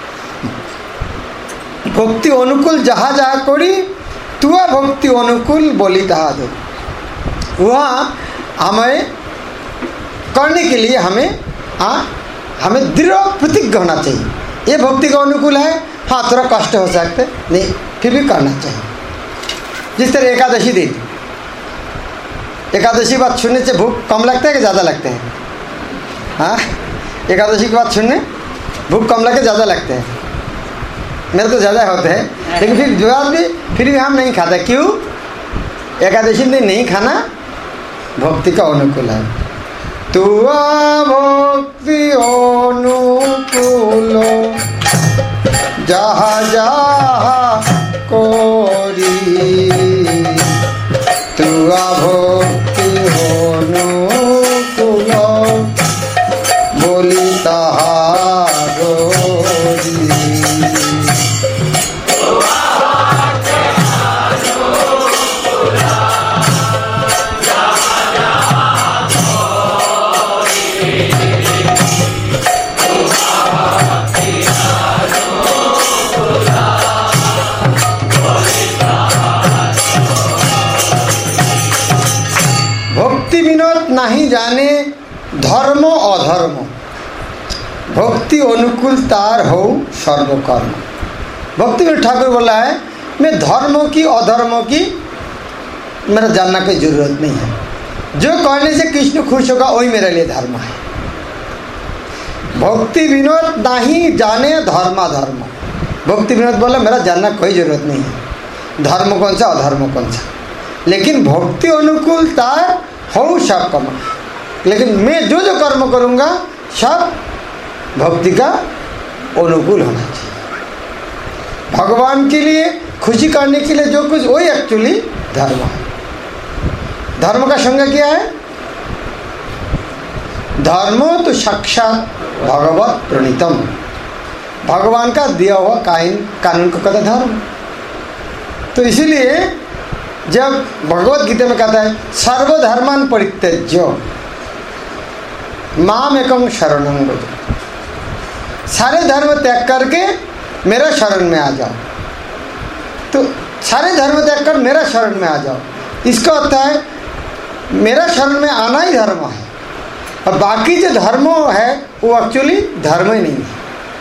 भक्ति अनुकूल जहाँ जहाँ करी तुआ भक्ति अनुकूल बोली तहा धरी। वहाँ हमें करने के लिए हमें हाँ हमें दृढ़ प्रतिज्ञ होना चाहिए। ये भक्ति का अनुकूल है, हाँ थोड़ा कष्ट हो सकते नहीं, फिर भी करना चाहिए। जिस तरह एकादशी दिन, एकादशी की बात सुनने से भूख कम लगता है कि ज़्यादा लगते हैं? हाँ, एकादशी की बात सुनने भूख कम लगे ज़्यादा लगते हैं? मेरे तो ज़्यादा होते हैं, लेकिन फिर जवाब भी फिर भी हम नहीं खाते। क्यों? एकादशी दिन नहीं खाना भक्ति का अनुकूल है। तुआ भक्ति अनुकूल जहाँ जहाँ कोरी, तुआ भक्ति अनुकूल बोली तहारो। नहीं जाने धर्म अधर्म, भक्ति अनुकूल तार हो सर्वकर्म। भक्ति में ठाकुर बोला है मैं धर्मों की अधर्मों की मेरा जानना कोई जरूरत नहीं है, जो करने से कृष्ण खुश होगा वही मेरे लिए धर्म है। भक्ति विनोद नहीं जाने धर्म अधर्म, भक्ति विनोद बोला मेरा जानना कोई जरूरत नहीं है धर्म कौन सा अधर्म कौन सा, लेकिन भक्ति अनुकूल तार हो सब कर्म, लेकिन मैं जो जो कर्म करूँगा सब भक्ति का अनुकूल होना चाहिए। भगवान के लिए खुशी करने के लिए जो कुछ वही एक्चुअली धर्म है। धर्म का संज्ञा क्या है? धर्मो तो साक्षात भगवत प्रणीतम, भगवान का दिया हुआ कायन कानून को कहता धर्म। तो इसीलिए जब भगवत गीता में कहता है सर्वधर्मान परित्यज्य माम एकम शरणं व्रज, सारे धर्म त्याग करके मेरा शरण में आ जाओ। तो सारे धर्म त्याग कर मेरा शरण में आ जाओ, इसका अर्थ है मेरा शरण में आना ही धर्म है, और बाकी जो धर्म है वो एक्चुअली धर्म ही नहीं है।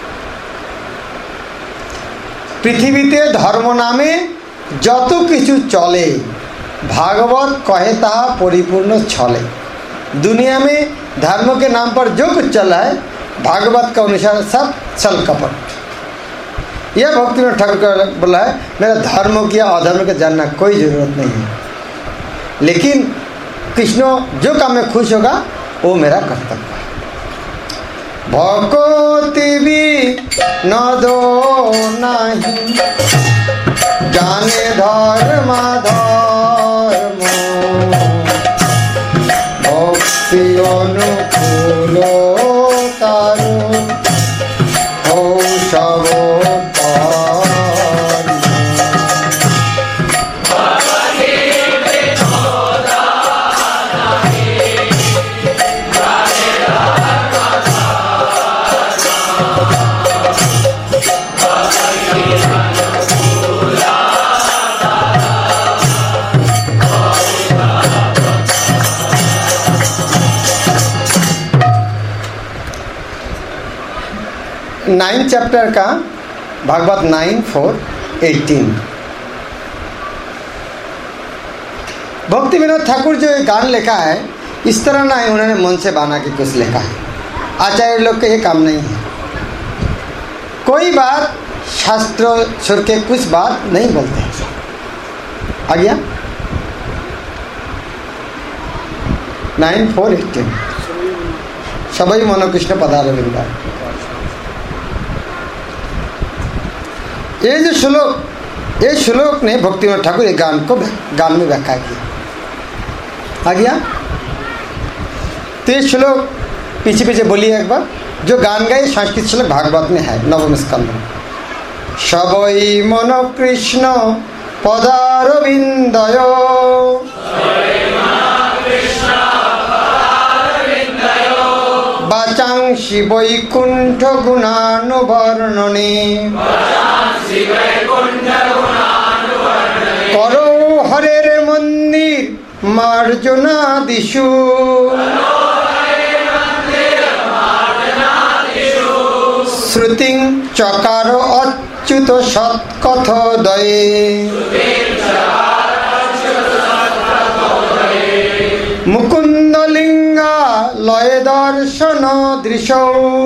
पृथ्वीते धर्म नामे যত কিছু चले भागवत कहे ताहा परिपूर्ण छले। दुनिया में धर्म के नाम पर जो कुछ चला है भागवत के अनुसार सब छल कपट। यह भक्ति में ठाकुर बोला है मेरा धर्म किया अधर्म के जानना कोई जरूरत नहीं है, लेकिन कृष्ण जो काम में खुश होगा वो मेरा कर्तव्य है। भक्ति भी न दो नहीं जाने धर्म धर्म শ্রী অনুকূল তারু ঔষব नाइन चैप्टर का भागवत नाइन फोर एटीन। भक्ति विनोद ठाकुर जो ये गान लिखा है इस तरह ना उन्होंने मन से बना के कुछ लिखा है। आचार्य लोग का ये काम नहीं है। कोई बात शास्त्र छोड़ के कुछ बात नहीं बोलते हैं। आ गया नाइन फोर एटीन। सभी मनोकृष्ण पधारे वृंदा। ये जो श्लोक ये श्लोक ने भक्ति विनोद ठाकुर ये गान को गान में व्याख्या किया। आ गया तो ये श्लोक पीछे पीछे बोलिए एक बार। जो गान गाए संस्कृत श्लोक भागवत में है नवम स्कंद में। सबई मनो कृष्ण पदारविंदयो बाचांसि वैकुंठ गुणानुवर्णने करो हरेर मंदिर मार्जनादिषु श्रुतिं चकार अच्युत सत्कथोदये मुकुंदलिंगा लय दर्शन दृशौ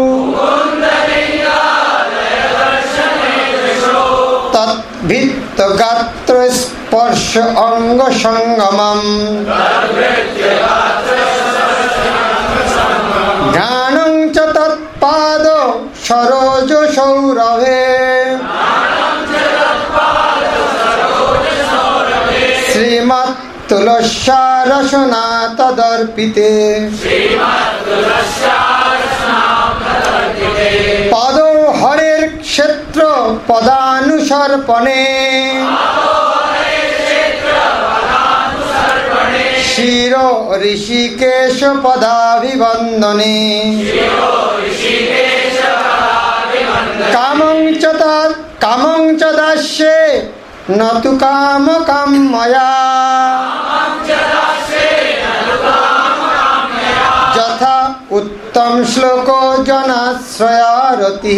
तद्भित्त गात्र स्पर्श अंग संगमम ज्ञानं च तत्पाद सरोज सौरभे श्रीमत् तुलस्यारसना तदर्पिते पदो हरेर क्षेत्र पदानुसर्पणे शिरो ऋषिकेश पदाभिवंदने कामं च तत् कामं च दास्ये न तु काम कामया यथा उत्तम श्लोको जनाश्रयारति।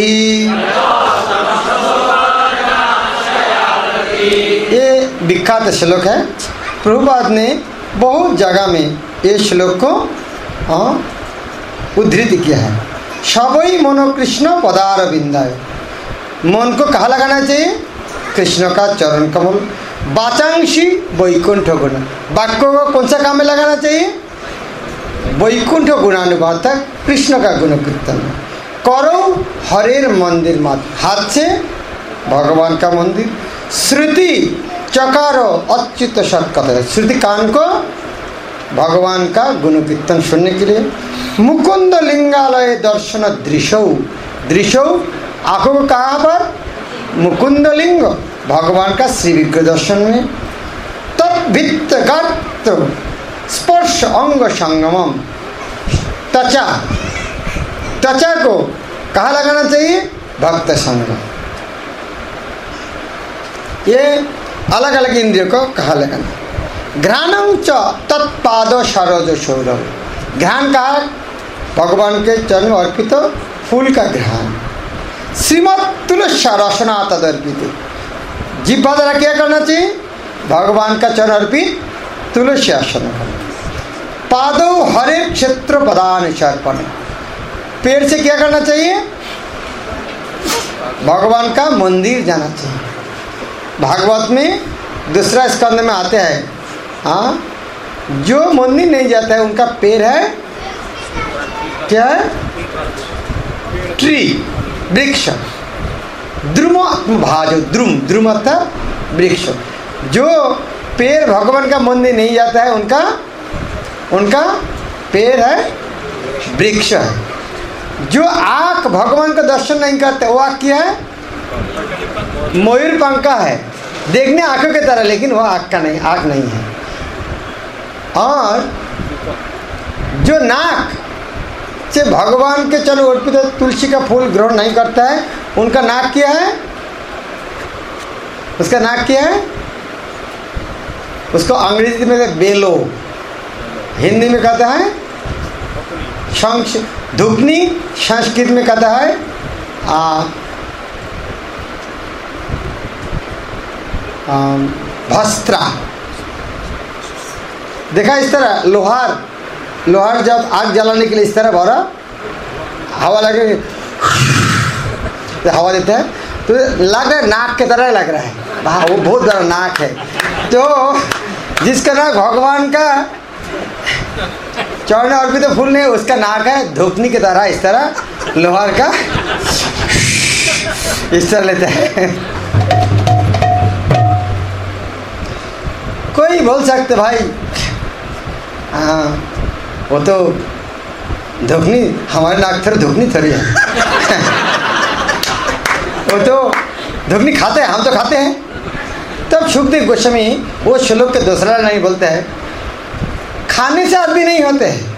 ये विख्यात श्लोक है। प्रभुपाद ने बहुत जगह में ये श्लोक को उद्धृत किया है। सबई मनो कृष्ण पदारविंदाय। मन को कहाँ लगाना चाहिए? कृष्ण का चरण कमल। बाचांशी वैकुंठ गुण। वाक्यों को कौन सा काम में लगाना चाहिए? वैकुंठ गुणानुवाद तक कृष्ण का गुण कीर्तन। करो हरेर मंदिर मात। हाथ से भगवान का मंदिर। श्रुति चकारो अच्युत सत्कथ। श्रुति कान को भगवान का गुण कीर्तन सुनने के लिए। मुकुंद लिंगालय दर्शन दृशौ। दृशौ आंखों को कहाँ पर? मुकुंद लिंग भगवान का श्री विग्रह दर्शन में। तद्भित्त गात्र स्पर्श अंग संगमम। त्वचा त्वचा को कहाँ लगाना चाहिए? भक्त संग। ये अलग अलग इंद्रियों को कहाँ लगाना? घ्राणं च तत्पाद सरोज सौरभ। घ्राण का भगवान के चरण अर्पित फूल का घ्राण। श्रीमत् तुलसी रसना तदर्पित। जिह्वा द्वारा क्या करना चाहिए? भगवान का चरण अर्पित तुलसी आसन करना। पादो हरे क्षेत्र पदानुसर्पण। पैर से क्या करना चाहिए? भगवान का मंदिर जाना चाहिए। भागवत में दूसरा स्कंद में आते हैं, हाँ, जो मंदिर नहीं जाता है उनका पैर है क्या है? ट्री, वृक्ष। द्रुम भाज। द्रुम द्रुम अर्थात वृक्ष। जो पैर भगवान का मंदिर नहीं जाता है उनका उनका पेड़ है, वृक्ष है। जो आँख भगवान का दर्शन नहीं करते वो आँख क्या है? मयूर पंख का है, देखने आँखों की तरह, लेकिन वो आँख का नहीं, आँख नहीं है। और जो नाक से भगवान के चलो अर्पित तुलसी का फूल ग्रहण नहीं करता है, उनका नाक क्या है? उसका नाक क्या है? उसको अंग्रेजी में बेलो, हिंदी में कहता है शंख, धुपनी संस्कृत में कहता है आ, आ, भस्त्रा। देखा इस तरह लोहार लोहार जब आग जलाने के लिए इस तरह भरा हवा लगे तो हवा देता है, तो लग रहा है नाक की तरह लग रहा है, हाँ वो बहुत बड़ा नाक है। तो जिसका नाक भगवान का चौड़ने और भी तो फूल नहीं, उसका नाक है धूपनी की तरह, इस तरह लोहार का इस तरह लेता है। कोई बोल सकते भाई हाँ वो तो धुपनी, हमारे नाक थोड़ी धुपनी थोड़ी है वो तो धुपनी खाते हैं, हम तो खाते हैं। तब सुखदेव गोस्वामी वो श्लोक के दूसरा नहीं बोलते हैं, खाने से आदमी नहीं होते हैं।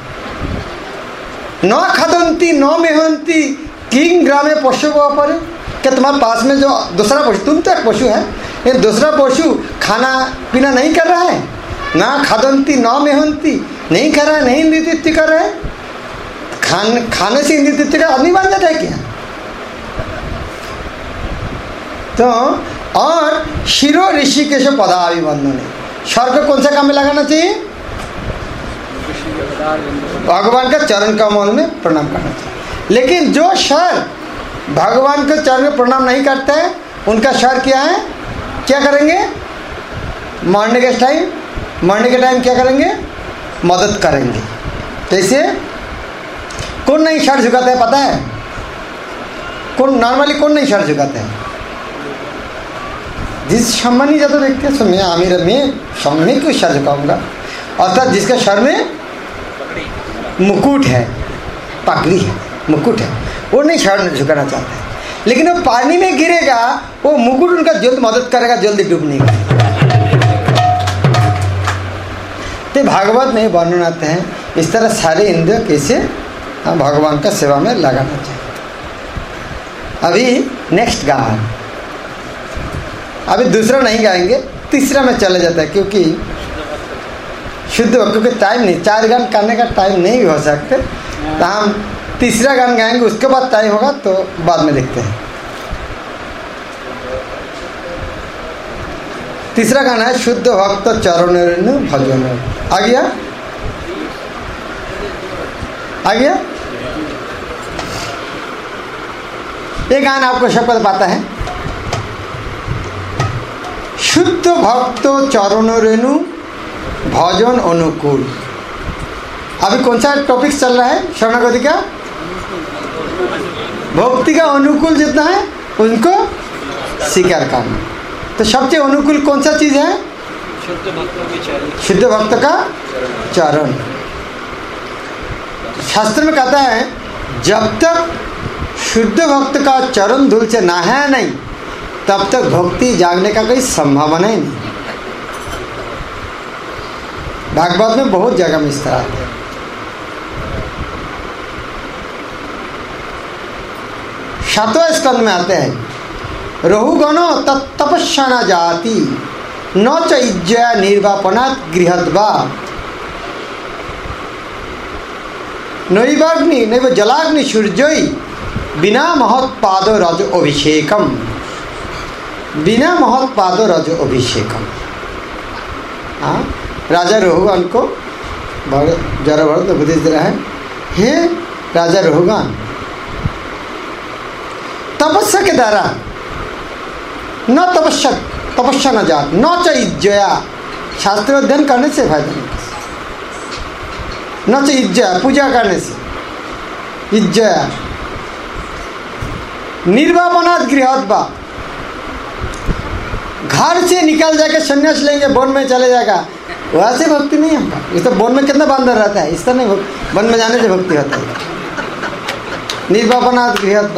न खदंती न मेहनती किंग ग्रामे पशु पर, क्या तुम्हारे पास में जो दूसरा पशु, तुम तो एक पशु है, ये दूसरा पशु खाना पीना नहीं कर रहा है, ना खदंती न मेहनती, नहीं कर रहा है, नहीं नृत्य कर रहा है, खान खाने से नृत्य का आदमी बन जाता है क्या? तो और शिरो ऋषिकेश पदाभिवंदन, स्वर्ग को कौन सा काम में लगाना चाहिए? भगवान का चरण कमल में प्रणाम करना चाहिए। लेकिन जो सर भगवान के चरण में प्रणाम नहीं करते हैं, उनका सर क्या है? क्या करेंगे? मरने के टाइम मरने के टाइम क्या करेंगे? मदद करेंगे। कैसे? कौन नहीं सर झुकाता है पता है? कौन नॉर्मली कौन नहीं सर झुकाते हैं? जिस सम्मानी जाता देखते हैं, मैं आमिर में सम्मान क्यों सर झुकाऊंगा, अर्थात जिसका सर में मुकुट है, पगड़ी है, मुकुट है, वो नहीं सर झुकाना चाहता है। लेकिन वो पानी में गिरेगा, वो मुकुट उनका जल्द मदद करेगा जल्दी डूबने का। तो भागवत में वर्णन आते हैं इस तरह सारे इंद्रिय कैसे भगवान का सेवा में लगाना चाहिए। अभी नेक्स्ट गा, अभी दूसरा नहीं गाएंगे, तीसरा में चले जाता है, क्योंकि शुद्ध क्योंकि टाइम नहीं, चार गान करने का टाइम नहीं हो सकते, तो हम तीसरा गान गाएंगे, उसके बाद टाइम होगा तो बाद में देखते हैं। तीसरा गाना है शुद्ध भक्त चरण भजन। आ गया आ गया ये गाना आपको सबको पता है, शुद्ध भक्त चरण रेणु भजन अनुकूल। अभी कौन सा टॉपिक चल रहा है? शरणागति का, भक्ति का अनुकूल जितना है उनको स्वीकार करना। तो सबसे अनुकूल कौन सा चीज है? शुद्ध भक्त का चरण। शास्त्र में कहता है जब तक शुद्ध भक्त का चरण धूल से नहाया नहीं, तब तक भक्ति जागने का कोई संभावना ही नहीं। भागवत में बहुत जगह में इस तरह आते हैं। सातवें स्कंद में आते हैं, रहुगणो तपस्या न जाति न च इज्जया निर्वापनात् गृहद्वा नैवाग्नि नैव जलाग्नि सूर्योई बिना महत्पाद रज अभिषेकम, बिना महत्पाद रज अभिषेकम। हाँ, राजा रहुगण को जरा भरत उपदेश दे रहा है, हे राजा रहुगण, तपस्या के द्वारा न तपस्या तपस्या न जात न च इज्जया, शास्त्र अध्ययन करने से फायदा नहीं, न च इज्जया पूजा करने से इज्जया निर्वापनात् गृहद्वा, घर से निकल जाके संन्यास लेंगे वन में चले जाएगा, वैसे भक्ति नहीं होगा। इस तो वन में कितना बंदर रहता है, इस तरह नहीं, वन में जाने से भक्ति होता है। निर्वापनात् गृहात्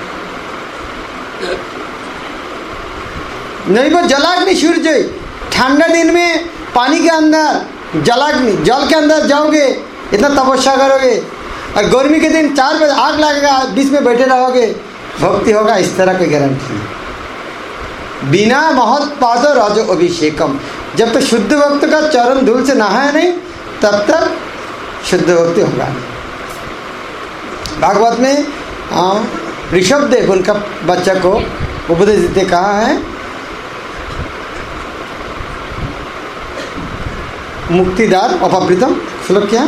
नहीं, वो जलाग्नि सूर्य, ठंडा दिन में पानी के अंदर जलाग्नि, जल के अंदर जाओगे, इतना तपस्या करोगे, और गर्मी के दिन चार बजे आग लगेगा, बीच में बैठे रहोगे, भक्ति होगा, इस तरह कोई गारंटी नहीं। बिना महत्पाद राजो अभिषेकम, जब तक शुद्ध भक्त का चरण धूल से नहाया नहीं तब तक शुद्ध भक्ति होगा नहीं। भागवत में ऋषभ देव उनका बच्चा को उपदेश देते कहा है, मुक्तिदार अपवृतम, श्लोक क्या?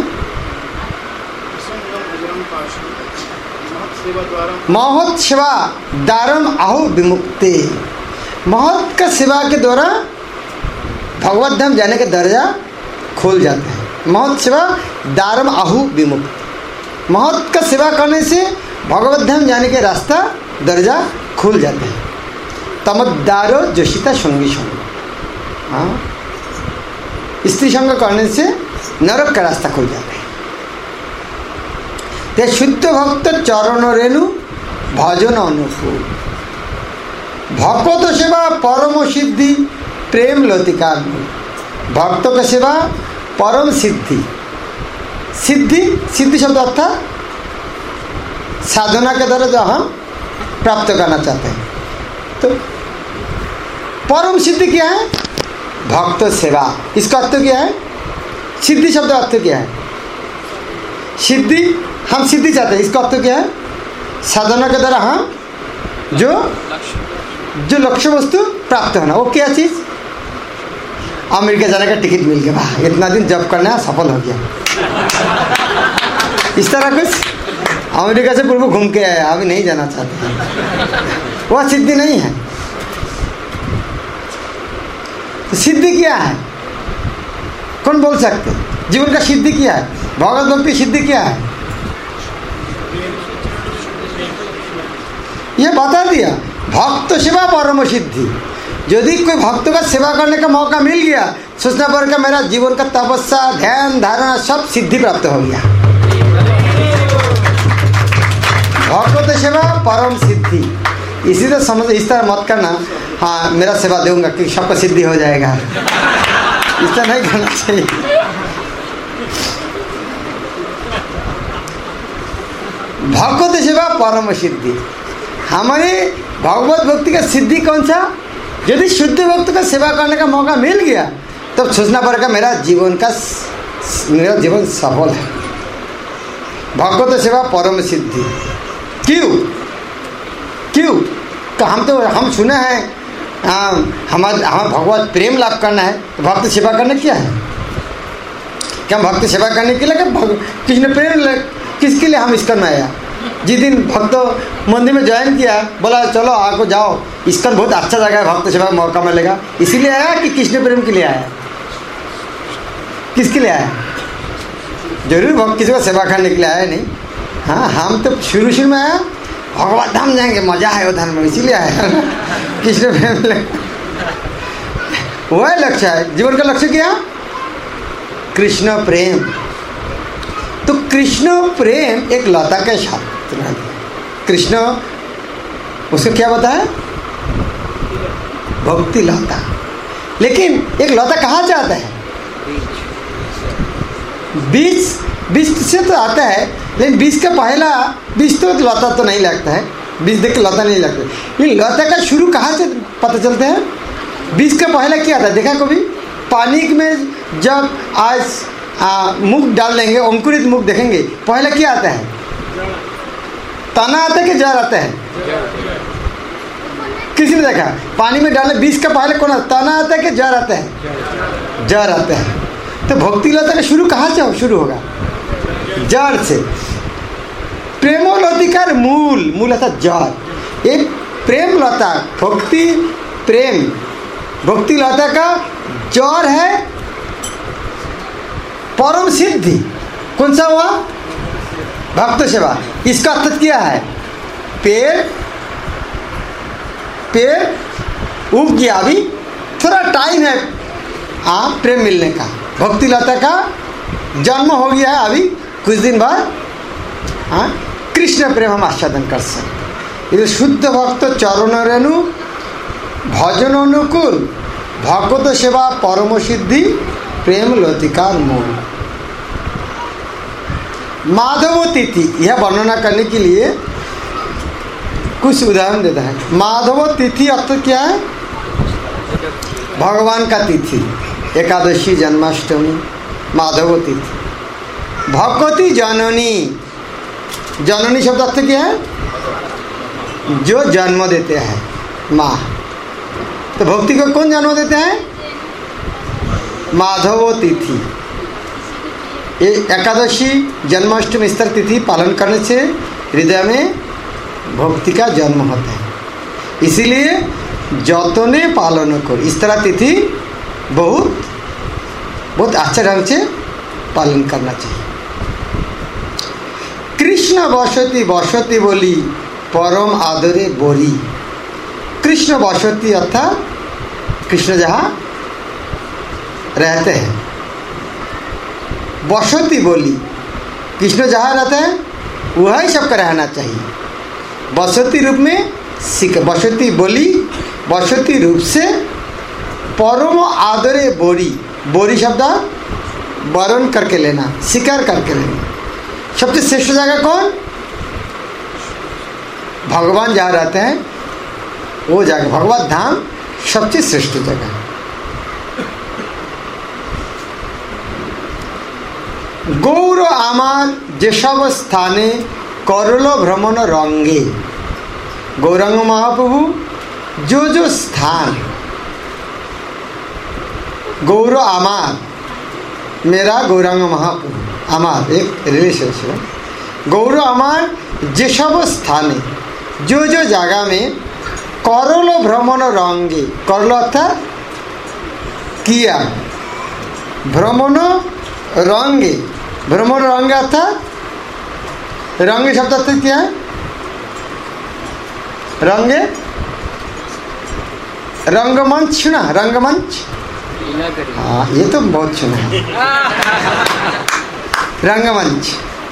महत् सेवा दारम आहु विमुक्ति, महत् का सेवा के द्वारा भगवत धाम जाने के दर्जा खुल जाते हैं। महत् सेवा दारम आहु विमुक्त, महत् का सेवा करने से भगवत धाम जाने के रास्ता दर्जा खुल जाते हैं। तमद्दारो जोशिता संगी संग, हाँ, स्त्री संग करने से नरक का रास्ता खुल जाता है। ते शुद्ध भक्त चरण रेणु भजन अनुकूल, भक्त सेवा परम सिद्धि प्रेम लतिका, भक्तों का सेवा परम सिद्धि, सिद्धि सिद्धि शब्द अर्थात साधना के द्वारा जो हम प्राप्त करना चाहते हैं। तो परम सिद्धि क्या है? भक्त सेवा। इसका अर्थ क्या है? सिद्धि शब्द अर्थ क्या है? सिद्धि, हम सिद्धि चाहते हैं, इसका अर्थ क्या है? साधना के द्वारा हम जो जो लक्ष्य वस्तु प्राप्त होना, वो क्या चीज? अमेरिका जाने का टिकट मिल गया, वाह, इतना दिन जॉब करना सफल हो गया, इस तरह कुछ। अमेरिका से पूर्व घूम के आया, अभी नहीं जाना चाहते, वह सिद्धि नहीं है। तो सिद्धि क्या है? कौन बोल सकते? जीवन का सिद्धि क्या है? भगवत भक्ति सिद्धि क्या है? ये बता दिया, भक्त सेवा परम सिद्धि। यदि कोई भक्त का सेवा करने का मौका मिल गया, सोचना पड़ेगा मेरा जीवन का तपस्या, ध्यान, धारणा सब सिद्धि प्राप्त हो गया। भक्त सेवा परम सिद्धि, इसी तरह समझ, इस तरह मत करना हाँ मेरा सेवा दूंगा कि सबका सिद्धि हो जाएगा, इस तरह नहीं करना चाहिए। भक्त सेवा परम सिद्धि, हमारे भगवत भक्ति का सिद्धि कौन सा? यदि शुद्ध भक्त का सेवा करने का मौका मिल गया तब सोचना पड़ेगा मेरा जीवन का मेरा जीवन सफल है। भगवत सेवा परम सिद्धि। क्यों क्यों तो हम तो हम सुने हैं हमारा हमें भगवत प्रेम लाभ करना है, तो भक्त सेवा करने क्या है? क्या हम भक्त सेवा करने के लिए? किसने प्रेम, किसके लिए हम इसका में आया? जिस दिन भक्त मंदिर में ज्वाइन किया, बोला चलो आपको जाओ, इसका बहुत अच्छा जगह है, भक्त सेवा का मौका मिलेगा, इसीलिए आया कि कृष्ण प्रेम के लिए आया? किसके लिए आया? जरूर भक्त किसी को सेवा करने के लिए आया नहीं। हाँ, हम तो शुरू शुरू में आया भगवत धाम जाएंगे, मजा है उधर में, इसीलिए आया कृष्ण प्रेम। वह लक्ष्य है जीवन का। लक्ष्य क्या? कृष्ण प्रेम। तो कृष्ण प्रेम एक लता के साथ, कृष्ण उसको क्या बताया? भक्ति लता। लेकिन एक लता कहाँ से आता है? बीज, बीज से तो आता है, लेकिन बीज का पहला बीज तो लता तो नहीं लगता है, बीज देख के लता नहीं लगता। लेकिन लता का शुरू कहाँ से पता चलता है? बीज का पहला क्या आता है? देखा कभी? पानी में जब आज मुख डाल लेंगे, अंकुरित मुख देखेंगे, पहले क्या आता है? तना आता है कि जड़ आता है? किसी ने देखा? पानी में डाले बीज का पहले कौन आता? तना आता है कि जड़ आता है? जड़ आता है। तो भक्ति लता का शुरू कहाँ से शुरू होगा? जड़ से। प्रेमो लतिकार मूल, मूल अर्थात जड़। एक प्रेम लता, भक्ति प्रेम, भक्ति लता का जड़ है परम सिद्धि। कौन सा हुआ? भक्त सेवा। इसका अर्थ क्या है? पेड़ पेड़ उग गया, अभी थोड़ा टाइम है हाँ प्रेम मिलने का, भक्ति लता का जन्म हो गया है अभी कुछ दिन बाद। हाँ, कृष्ण प्रेम हम आस्वादन कर सकते। ये शुद्ध भक्त चरण रेणु भजन अनुकूल भगवत सेवा परम सिद्धि प्रेम लतिकार मूल। माधव तिथि यह वर्णना करने के लिए कुछ उदाहरण देता है। माधव तिथि अर्थ क्या है? भगवान का तिथि, एकादशी, जन्माष्टमी, माधव तिथि। भगवती जननी, जननी शब्द अर्थ क्या है? जो जन्म देते हैं, माँ। तो भक्ति को कौन जन्म देते हैं? माधव तिथि। ये एकादशी, जन्माष्टमी इस तरह तिथि पालन करने से हृदय में भक्ति का जन्म होता है। इसीलिए जतने पालन करो, इस तरह तिथि बहुत बहुत अच्छे ढंग से पालन करना चाहिए। कृष्ण बसती बसती बोली परम आदरे बोरी। कृष्ण बसती अर्थात कृष्ण जहाँ रहते हैं। बसती बोली, कृष्ण जहाँ रहते हैं वही सबका रहना चाहिए। बसती रूप में सिक, बसती बोली, बसती रूप से परम आदरे बोरी। बोरी शब्द वरण करके लेना, स्वीकार करके लेना। सबसे श्रेष्ठ जगह कौन? भगवान जहाँ रहते हैं वो जगह, भगवत धाम सबसे श्रेष्ठ जगह है। गौर आमार जेसब स्थाने करल भ्रमण रंगे। गौरांग महाप्रभु जो जो स्थान, गौर आमार मेरा गौरांग महाप्रभु, आमार एक रिलेशनशिप। गौर आमार जेसब स्थाने, जो जो जगह में करल भ्रमण रंगे, करल अर्थात किया, भ्रमण रंगे, भ्रमण रंग अर्थात रंगे शब्द अर्थ क्या है? रंगे रंगमंच सुना? रंगमंच, हाँ ये तो बहुत सुना है। रंगमंच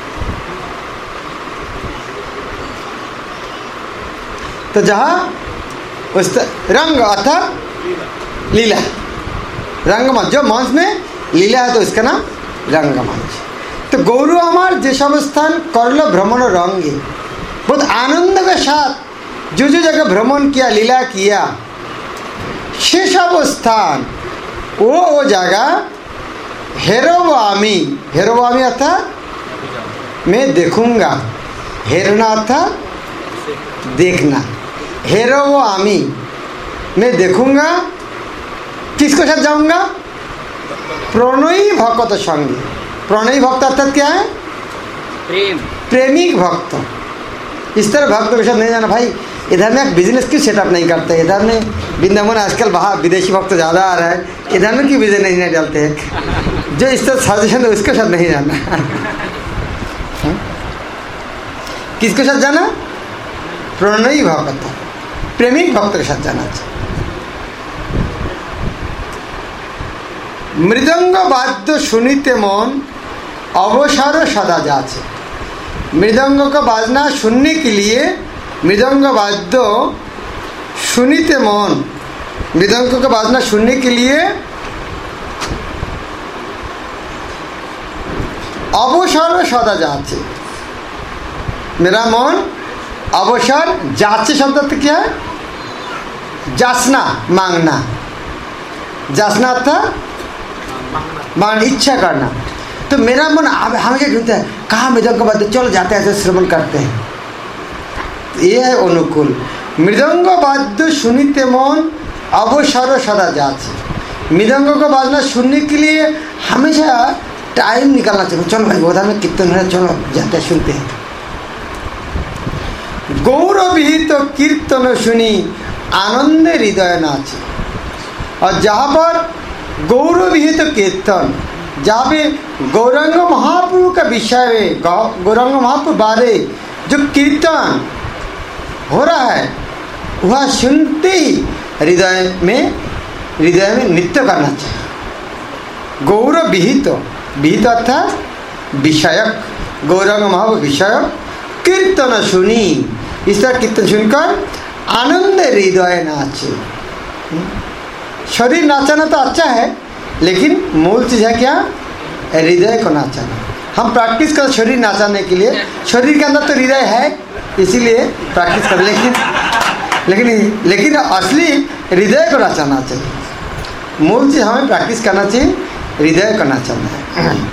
तो जहाँ उस रंग अर्थात लीला, रंगमंच जो मंच में लीला है तो इसका नाम रंगमंच। तो गौरव हमार जे सब स्थान करल भ्रमण रंगे, बहुत आनंद के साथ जो जो जगह भ्रमण किया, लीला किया, से सब स्थान वो वो जगह हेरोवामी, हेरोवामी अर्थात मैं देखूंगा, हेरना अर्थात देखना, हेरोवामी मैं देखूंगा। किसको साथ जाऊंगा? प्रणयी भक्त संगी। प्रणयी भक्त अर्थात क्या है? प्रेम, प्रेमिक भक्त। इस तरह भक्त के साथ नहीं जाना। भाई इधर में बिजनेस क्यों सेटअप नहीं करते? इधर में वृंदावन आजकल बाहर विदेशी भक्त ज़्यादा आ रहा है, इधर में क्यों बिजनेस नहीं, नहीं डालते हैं? जो इस तरह सजेशन है उसके साथ नहीं जाना। किसके साथ जाना? प्रणयी भक्त, प्रेमिक भक्त के साथ जाना चाहिए। मृदंग वाद्य सुनिते मन अवसर सदा जाचे। मृदंग का बाजना सुनने के लिए, मृदंग वाद्य सुनिते मन, मृदंग का बाजना सुनने के लिए अवसर सदा जाचे। मेरा मन अवसर, जाचे शब्द तो क्या है? जासना, मांगना। जासना था मान, इच्छा करना। तो मेरा मन हमेशा ढूंढता है कहाँ मृदंग वाद्य, चलो जाते हैं, ऐसे श्रवण करते हैं। ये है अनुकूल। मृदंग वाद्य सुनिते मन अवसर सदा जाचे। मृदंग को बाजना सुनने के लिए हमेशा टाइम निकालना चाहिए। चलो भाई गोदा में कीर्तन है, चलो जाते हैं, सुनते हैं। गौरविहित कीर्तन सुनी आनंद हृदय नाचे। और जहाँ पर गौरविहित कीर्तन, जहाँ पे गौरांग महाप्रभु का विषय में, गौरांग महाप्रभु बारे जो कीर्तन हो रहा है वह सुनते ही हृदय में, हृदय में नृत्य करना चाहिए। गौर विहित, विहित अर्थात विषयक, गौरंग भाव विषयक कीर्तन सुनी, इस तरह कीर्तन सुनकर आनंद हृदय नाचे। शरीर नाचाना तो अच्छा है, लेकिन मूल चीज है क्या? हृदय को नाचाना। हम प्रैक्टिस कर शरीर नाचाने के लिए, शरीर के अंदर तो हृदय है, इसीलिए प्रैक्टिस कर, लेकिन लेकिन लेकिन असली हृदय को नाचाना चाहिए। मूल चीज हमें प्रैक्टिस करना चाहिए, हृदय को नाचाना है।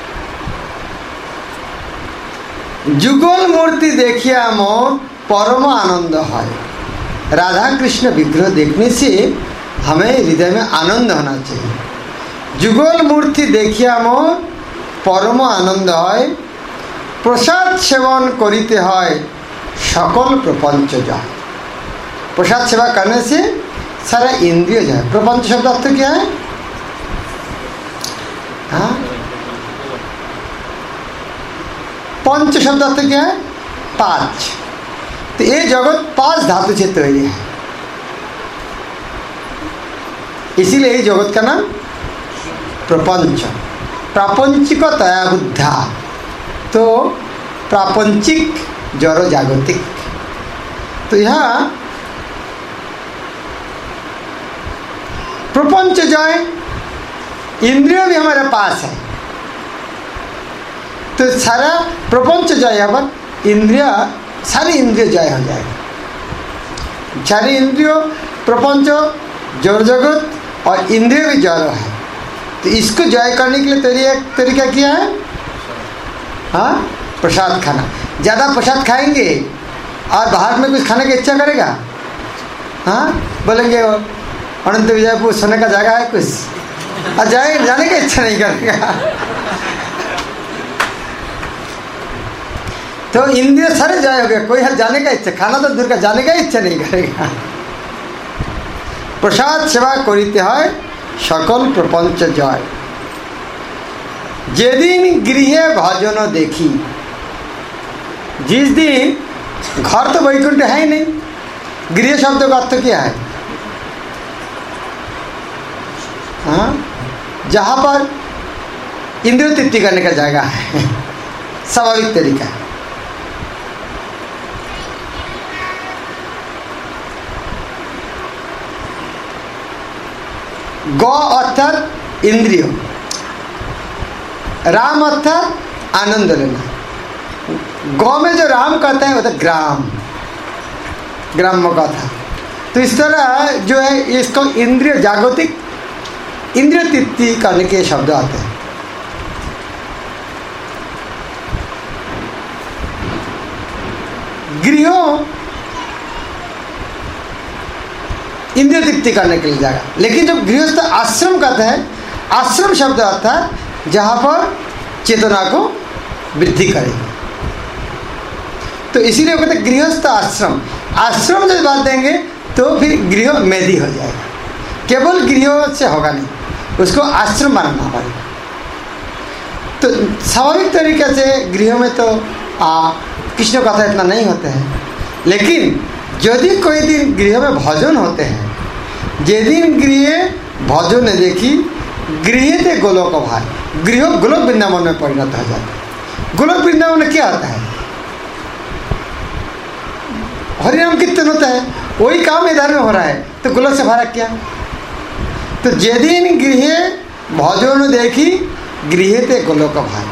जुगल मूर्ति देखिया मोर परम आनंद है। राधा कृष्ण विग्रह देखने से हमें हृदय में आनंद होना चाहिए। जुगल मूर्ति देखिया मोर परम आनंद है, प्रसाद सेवन करिते है सकल प्रपंच जाए। प्रसाद सेवा करने से सारा इंद्रिय जाए। प्रपंच शब्द अर्थ क्या है? हाँ, पंच शब्द अर्थ क्या है? पांच। तो ये जगत पांच धातु से तैयारी है, इसीलिए ये जगत का नाम प्रपंच। प्रापंचिक तया बुद्धा, तो प्रापंचिक जड़ जागतिक। तो यहाँ प्रपंच जय, इंद्रिय भी हमारे पास है, तो सारा प्रपंच जय यहाँ पर इंद्रिय, सारी इंद्रिय जय हो जाएगा। सारी इंद्रियों, प्रपंच, जड़ जगत और इंद्रिय भी जड़ है, तो इसको जय करने के लिए तरीका तरीका क्या है? हाँ, प्रसाद खाना। ज़्यादा प्रसाद खाएंगे और बाहर में कुछ खाने की इच्छा करेगा? हाँ, बोलेंगे अनंत विजयपुर सोने का जगह है कुछ, और जाए जाने की इच्छा नहीं करेगा। तो इंद्रिय सारे जय हो गया, कोई जाने का इच्छा, खाना तो दूर का, जाने का इच्छा नहीं करेगा। प्रसाद सेवा करिते है सकल प्रपंच जय। जेदिन गृह भजन देखी, जिस दिन घर तो वैकुंठ है ही नहीं, गृह शब्द का अर्थ क्या है? हाँ, जहाँ पर इंद्रिय तृप्ति करने का जगह है, स्वाभाविक तरीका है। गौ अर्थात इंद्रिय, राम अर्थात आनंद लेना। गौ में जो राम कहते हैं वो तो ग्राम, ग्राम्य कथा। तो इस तरह जो है इसको इंद्रिय जागतिक, इंद्रिय तृप्ति करने के शब्द आते हैं। गृहों इंद्रिय तृप्ति करने के लिए जाएगा, लेकिन जब गृहस्थ आश्रम कहते हैं, आश्रम शब्द अर्थात जहाँ पर चेतना को वृद्धि करेगा, तो इसीलिए कहते हैं गृहस्थ आश्रम। आश्रम जब बात देंगे तो फिर गृह मेदी हो जाएगा, केवल गृह से होगा नहीं, उसको आश्रम बनाना पड़ेगा। तो स्वाभाविक तरीके से गृह में तो आ, कृष्ण कथा इतना नहीं होते हैं, लेकिन यदि कोई दिन गृह में भजन होते हैं, जे दिन गृह भजन ने देखी गृह थे गोलोक भाई, गृह गोलोक वृंदावन में परिणत हो जाता है। गोलोक वृंदावन में क्या होता है? हरिनाम कीर्तन होता है, वही काम इधर में हो रहा है, तो गोलोक से फर्क क्या? तो जे दिन गृह भजन देखी गृह थे गोलोक भाई।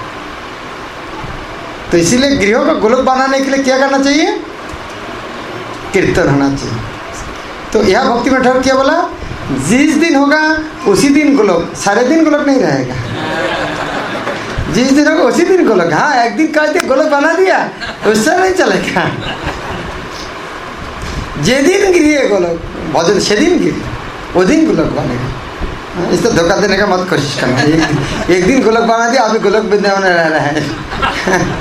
तो इसीलिए गृहों को गोलोक बनाने के लिए क्या करना चाहिए? कीर्तन होना चाहिए। तो यह भक्ति में ठाकुर क्या बोला? जिस दिन होगा उसी दिन गोलोक, सारे दिन गोलोक नहीं रहेगा। जिस दिन होगा उसी दिन गोलोक। हाँ, एक दिन कहते गोलोक बना दिया, उससे नहीं चलेगा। जे दिन गृह गोलोक भजन, से दिन गिरी, वो दिन गोलोक बनेगा। इस तो धोखा देने का मत कोशिश करना। एक, एक दिन गोलोक बना दिया, अभी गोलोक वृंदावन रह रहा है।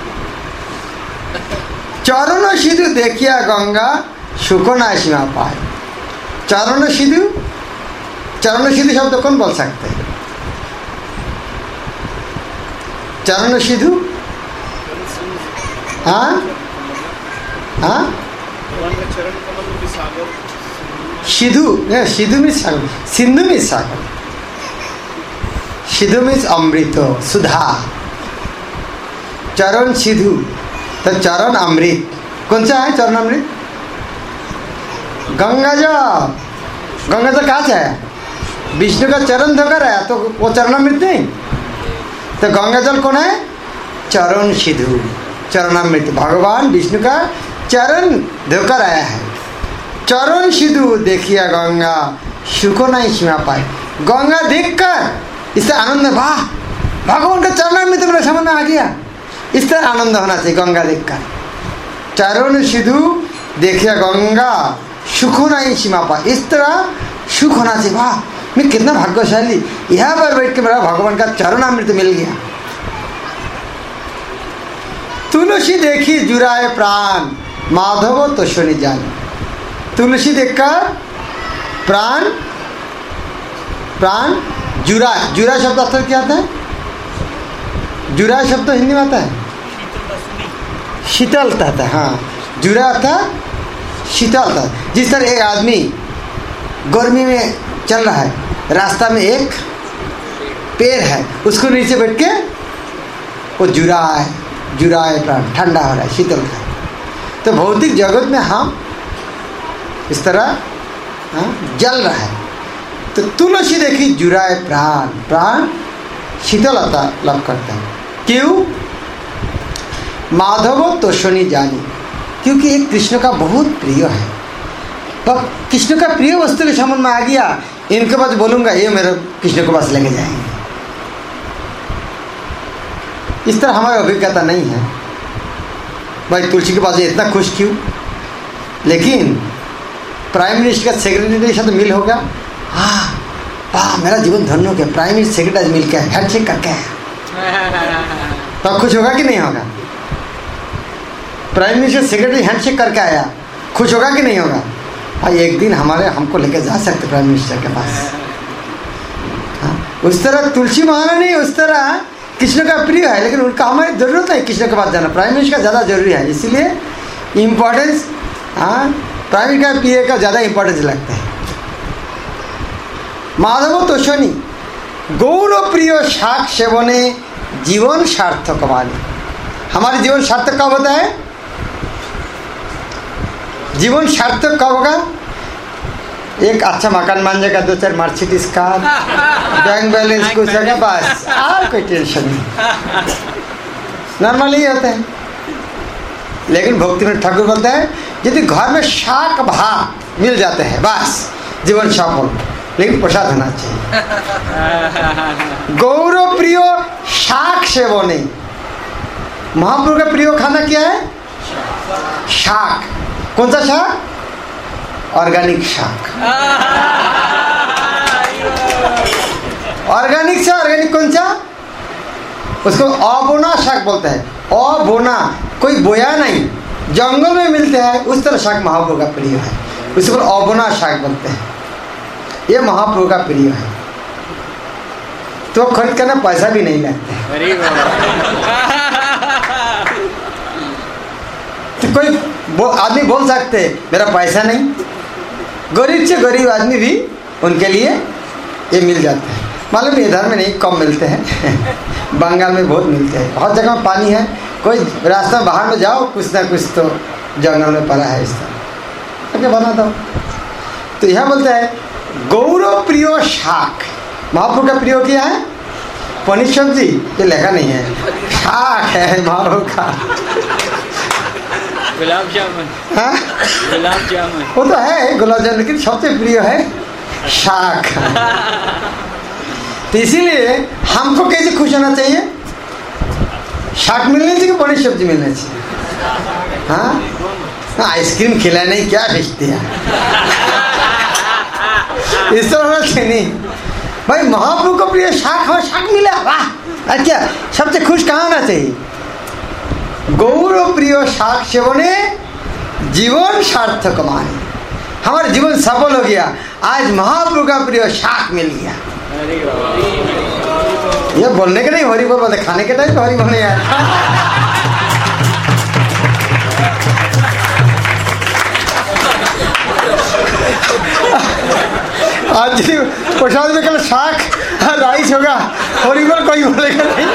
चरण सिधु देखिया गंगा सुखना सीमा पाए। चरण सिधु, चरण सिधु शब्द कौन बोल सकते हैं? चरण सिधु, हाँ हाँ, सिधु, सिधु में सागर, सिंधु में सागर। सिधु मीन्स अमृत, सुधा, चरण सिधु तो चरण अमृत। कौन सा है चरण अमृत? गंगा जल। गंगा जल कहाँ से है? विष्णु का चरण धोकर आया, तो वो चरण अमृत नहीं। तो गंगा जल कौन है? चरण सिधु, चरण अमृत, भगवान विष्णु का चरण धोकर आया है। चरण सिधु देखिए गंगा, सुखो नहीं सीमा पाए। गंगा देखकर इससे आनंद, वाह भगवान का चरण में तो मेरे समझ में आ गया। इस तरह आनंद होना चाहिए गंगा देखकर। चरण सिधु देखिए गंगा, सुखो नहीं सीमा पाए। इस तरह सुख होना चाहिए, वाह मैं कितना भाग्यशाली, यहाँ पर बैठ के मेरा भगवान का चरण अमृत मिल गया। तुलसी देखी जुराए प्राण, माधव तो सुनी जान। तुलसी देखकर प्राण, प्राण जुरा, जुरा शब्द अर्थ क्या आता है? जुरा शब्द तो हिंदी में आता है शीतलता था। हाँ, जुरा था शीतलता। जिस तरह एक आदमी गर्मी में चल रहा है, रास्ता में एक पेड़ है, उसको नीचे बैठ के वो जुरा है, जुरा है प्राण, ठंडा हो रहा है, शीतल है। तो भौतिक जगत में हम इस तरह हाँ, जल रहा है। तो तुलसी देखी जुराए प्राण, प्राण शीतलता लाभ करता है। क्यों? माधव तो सुनी जानी, क्योंकि ये कृष्ण का बहुत प्रिय है। पर कृष्ण का प्रिय वस्तु के समझ में आ गया, इनके पास बोलूंगा ये मेरे कृष्ण के पास लेके जाएंगे। इस तरह हमारी अभिज्ञता नहीं है। भाई तुलसी के पास इतना खुश क्यों? लेकिन प्राइम मिनिस्टर का सेक्रेटरी के साथ मिल होगा, हाँ वाह मेरा जीवन धन्य हो गया, प्राइम मिनिस्टर सेक्रेटरी मिल के हैंडशेक करके आया, तो खुश होगा कि नहीं होगा? प्राइम मिनिस्टर सेक्रेटरी हैंडशेक करके आया, खुश होगा कि नहीं होगा? भाई एक दिन हमारे हमको लेके जा सकते प्राइम मिनिस्टर के पास। हाँ, उस तरह तुलसी महारानी उस तरह कृष्ण का प्रिय है, लेकिन उनका हमारी जरूरत है कृष्ण के पास जाना। प्राइम मिनिस्टर का ज़्यादा जरूरी है, इसीलिए इम्पोर्टेंस हाँ प्राइम मिनिस्टर का प्रिय का ज़्यादा इम्पोर्टेंस लगता है। माधव तोषणी गौरव प्रिय शाक सेवने जीवन सार्थक माने। हमारे जीवन सार्थक कब होता है? जीवन सार्थक कब होगा? एक अच्छा मकान बन जाएगा, दो चार मर्सिडीज कार, बैंक बैलेंस कुछ जगह, बस और कोई टेंशन नहीं। नॉर्मल ही होता है। लेकिन भक्ति में ठाकुर बोलता है यदि घर में शाक भात मिल जाते हैं बस जीवन सफल, लेकिन प्रसाद होना चाहिए। गौरव प्रिय शाक सेवने, महाप्रभु का प्रिय खाना क्या है? शाक। कौन सा शाक? ऑर्गेनिक शाक। ऑर्गेनिक से ऑर्गेनिक कौन सा? उसको अबोना शाक बोलते हैं। अबोना, कोई बोया नहीं, जंगल में मिलते हैं, उस तरह शाक महाप्रभु का प्रिय है। उसको अबोना शाक बोलते हैं। ये महाप्रभु का प्रिय है, तो खरीद करना पैसा भी नहीं लगता है। तो कोई बो, आदमी बोल सकते मेरा पैसा नहीं, गरीब से गरीब आदमी भी उनके लिए ये मिल जाता है। मालूम इधर में नहीं, कम मिलते हैं, बंगाल में बहुत मिलते हैं। हर जगह में पानी है, कोई रास्ता में बाहर में जाओ कुछ ना कुछ तो जंगल में पड़ा है, इस तरह क्या बना दो। तो यह बोलता है गौरव प्रिय शाक। महाप्रभु का प्रिय क्या है? पनीर सब्जी, ये लिखा नहीं है, शाक है महाप्रभु का। गुलाब जामुन। हाँ, गुलाब जामुन वो तो है गुलाब जामुन, लेकिन सबसे प्रिय है शाक। तो इसीलिए हमको कैसे खुश होना चाहिए? शाक मिलनी चाहिए, पनीर सब्जी मिलनी चाहिए। हाँ, आइसक्रीम खिलाने क्या भेजती है, इस तरह होना चाहिए नहीं। भाई महाप्रभु को प्रिय शाक हो, शाक मिला, वाह। अच्छा, सबसे खुश कहाँ होना चाहिए? गौरव प्रिय शाक सेवने जीवन सार्थक माने। हमारा जीवन सफल हो गया, आज महाप्रभु का प्रिय शाक मिल गया। ये बोलने के नहीं, हरि बोल बोलते, खाने के टाइम हरि बोलने यार। आज प्रसाद में कल शाक राइस होगा हरिबोल कोई बोलेगा नहीं।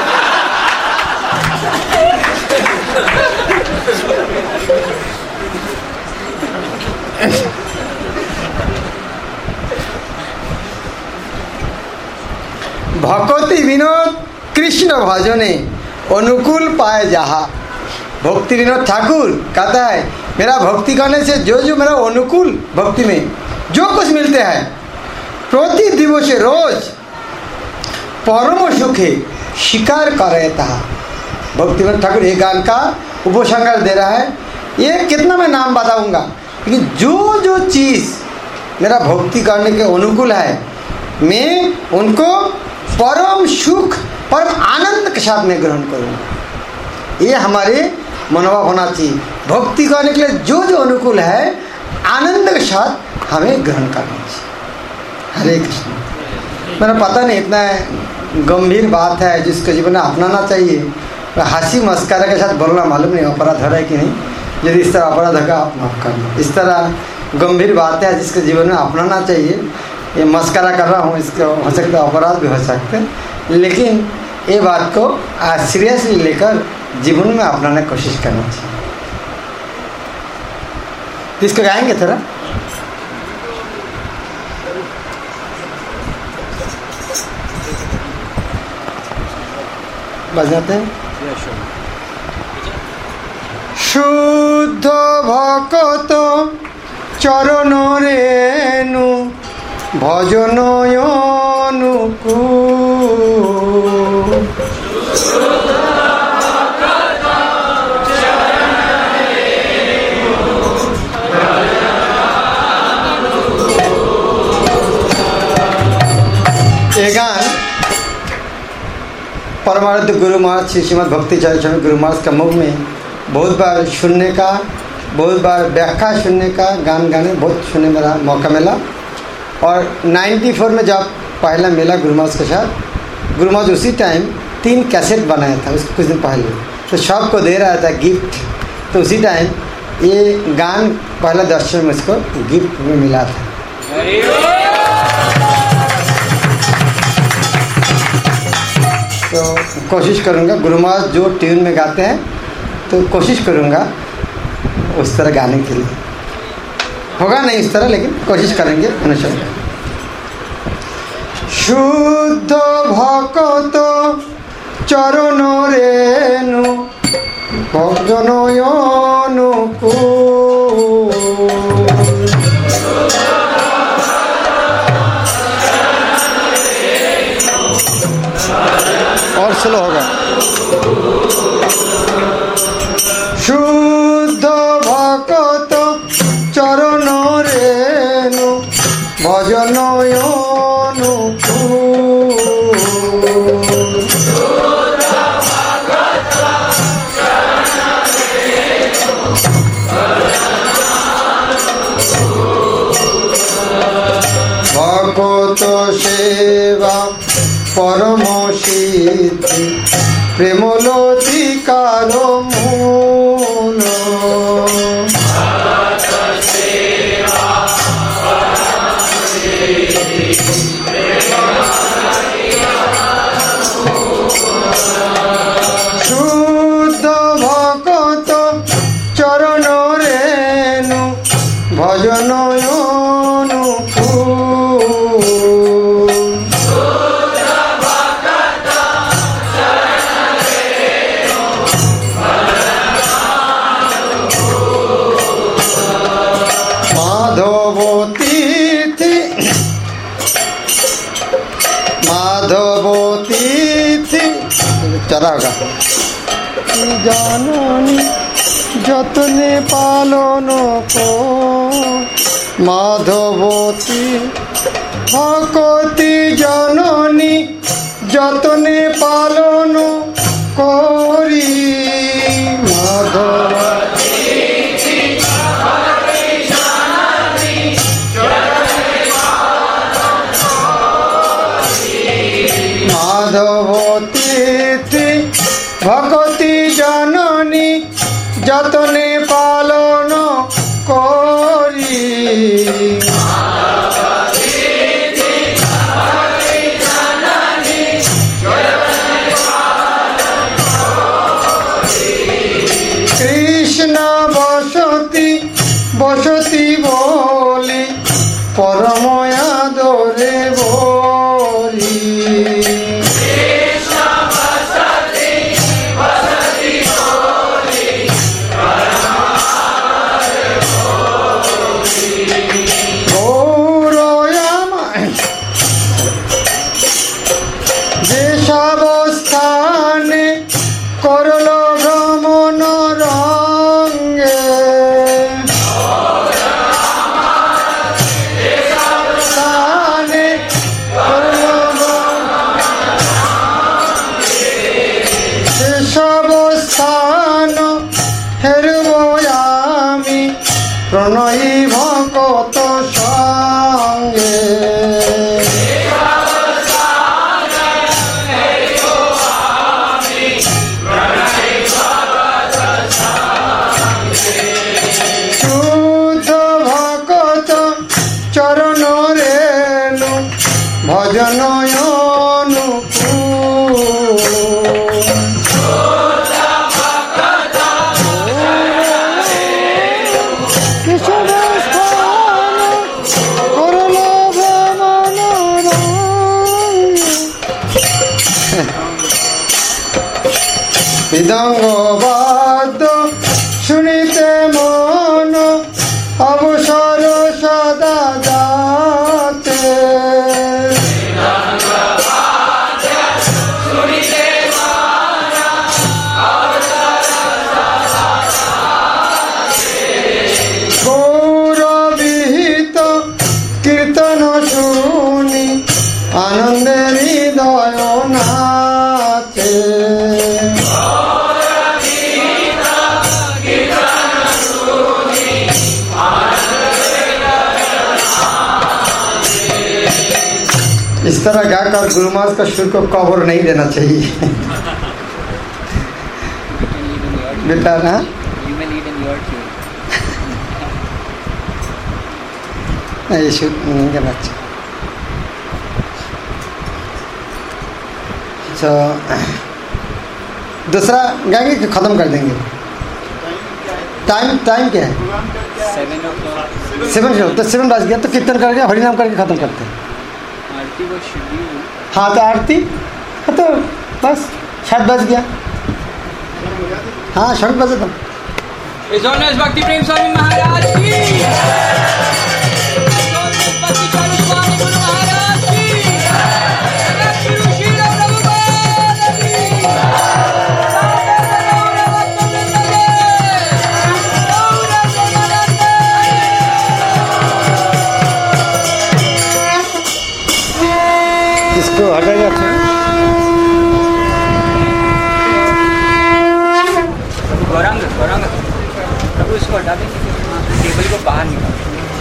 भक्ति विनोद कृष्ण भजने अनुकूल पाए जहा। भक्ति विनोद ठाकुर कहता है मेरा भक्ति करने से जो जो मेरा अनुकूल भक्ति में जो कुछ मिलते हैं प्रति दिवस रोज परम सुखे शिकार कर रहता है। भक्ति विनोद ठाकुर ये गान का उपसंहार दे रहा है। ये कितना मैं नाम बताऊंगा लेकिन जो जो चीज़ मेरा भक्ति करने के अनुकूल है मैं उनको परम सुख परम आनंद के साथ में ग्रहण करूँगा। ये हमारे मनोभाव होना चाहिए। भक्ति करने के लिए जो जो अनुकूल है आनंद के साथ हमें ग्रहण करना चाहिए। हरे कृष्ण। मैंने पता नहीं इतना गंभीर बात है जिसको जीवन में अपनाना चाहिए। हंसी मस्करा के साथ बोलना मालूम नहीं अपराध है कि नहीं। यदि इस तरह अपराध होगा आप माफ करना। इस तरह गंभीर बात है जिसके जीवन में अपनाना चाहिए। ये मस्करा कर रहा हूँ इसको हो सकता है अपराध भी हो सकते हैं लेकिन ये बात को आज सीरियसली लेकर जीवन में अपनाने की कोशिश करना चाहिए। इसको गाएंगे थोड़ा। बजाते हैं। शुद्ध भक्त चरण रेणु भजन अनुकूल। ये गान परमानंद गुरु महाराज श्री श्रीमद् भक्ति चरण गुरु महाराज का मुख में बहुत बार सुनने का बहुत बार व्याख्या सुनने का गान गाने बहुत सुनने मेरा मौका मिला। और चौरानवे में जब पहला मिला गुरु महाराज के साथ गुरु महाराज उसी टाइम तीन कैसेट बनाया था उसके कुछ दिन पहले तो सबको दे रहा था गिफ्ट। तो उसी टाइम ये गान पहला दर्शन में उसको गिफ्ट में मिला था। तो कोशिश करूँगा गुरु महाराज जो ट्यून में गाते हैं तो कोशिश करूँगा उस तरह गाने के लिए। होगा नहीं इस तरह लेकिन कोशिश करेंगे अनुसार। शुद्ध भक्त चरण रेणु भजन अनुकूल। और स्लो होगा। शुद्ध भक्त चरण रेणु भजन अनुकूल। भगत सेवा परम सिद्धि प्रेम लधिकार मूल। शुद्ध भगत चरण रेणु भजन चरा होगा। जननी যতনে পালন কো মাধবতী ভকতি জননী যতনে পালন করি মাধবতী মাধবতী ভকতি জননী যতনে পালন করি মাধবতী ভকতি জননী বসতি বলি পরময়া দরে বলি যে সব স্থানে করল ভ্রমণ রঙ্গে স্থানে করল সে সব স্থান হেরব আমি প্রণয়ী ভকত সঙ্গে চরণ রেণু ভজন মৃদঙ্গ বাদ্য শুনিতে মন অবসর সদা যাতে গৌরবিহিত কীর্তন শুনি আনন্দে হৃদয় নাচে इस तरह गाकर गुरु महाराज का सुर को कवर नहीं देना चाहिए बेटा ना You may lead in your tune. ये सुर नहीं करना चाहिए। तो दूसरा गाएंगे कि खत्म कर देंगे? टाइम टाइम क्या है? Seven o'clock. सेवन तो सेवन बज गया तो कीर्तन करके हरिनाम करके खत्म करते हैं। आरती was scheduled. हाँ तो आरती हाँ तो बस सात बज गया। हाँ सात बजे तो His Honor's Bhakti Prem Swami Maharaj ki. His Honor's Bhakti Charu Swami Guru Maharaj ki. Shri Srila Prabhupada ki. इसको हटाइए गौरांग गौरांग प्रभु इसको हटा दें टेबल को बाहर निकाल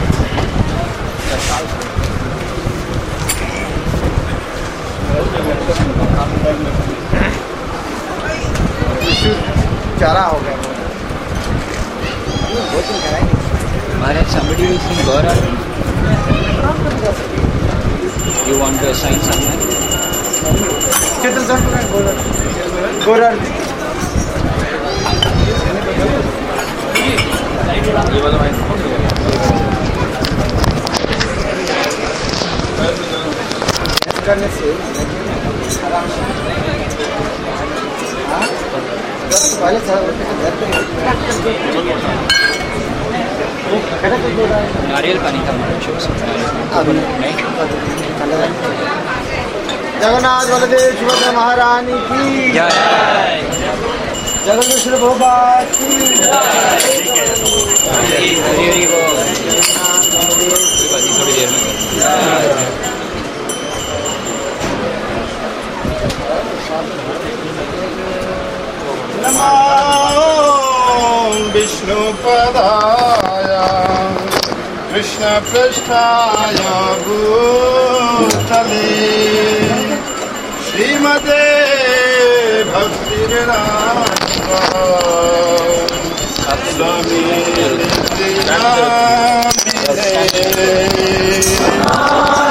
चारा हो गया हमारे somebody will sing Gaurang. You want to assign someone? Chetan sir गोरा ये वाला भाई करने से पहले नारियल पानी का नहीं जगन्नाथ बलदेव सुभद्रा महारानी की जय जगदीश्वर भगवान की हरी हरी को थोड़ी देर में नमो विष्णुपदाय कृष्ण पृष्ठाय भूतले श्रीमते भक्तिवेदांत स्वामी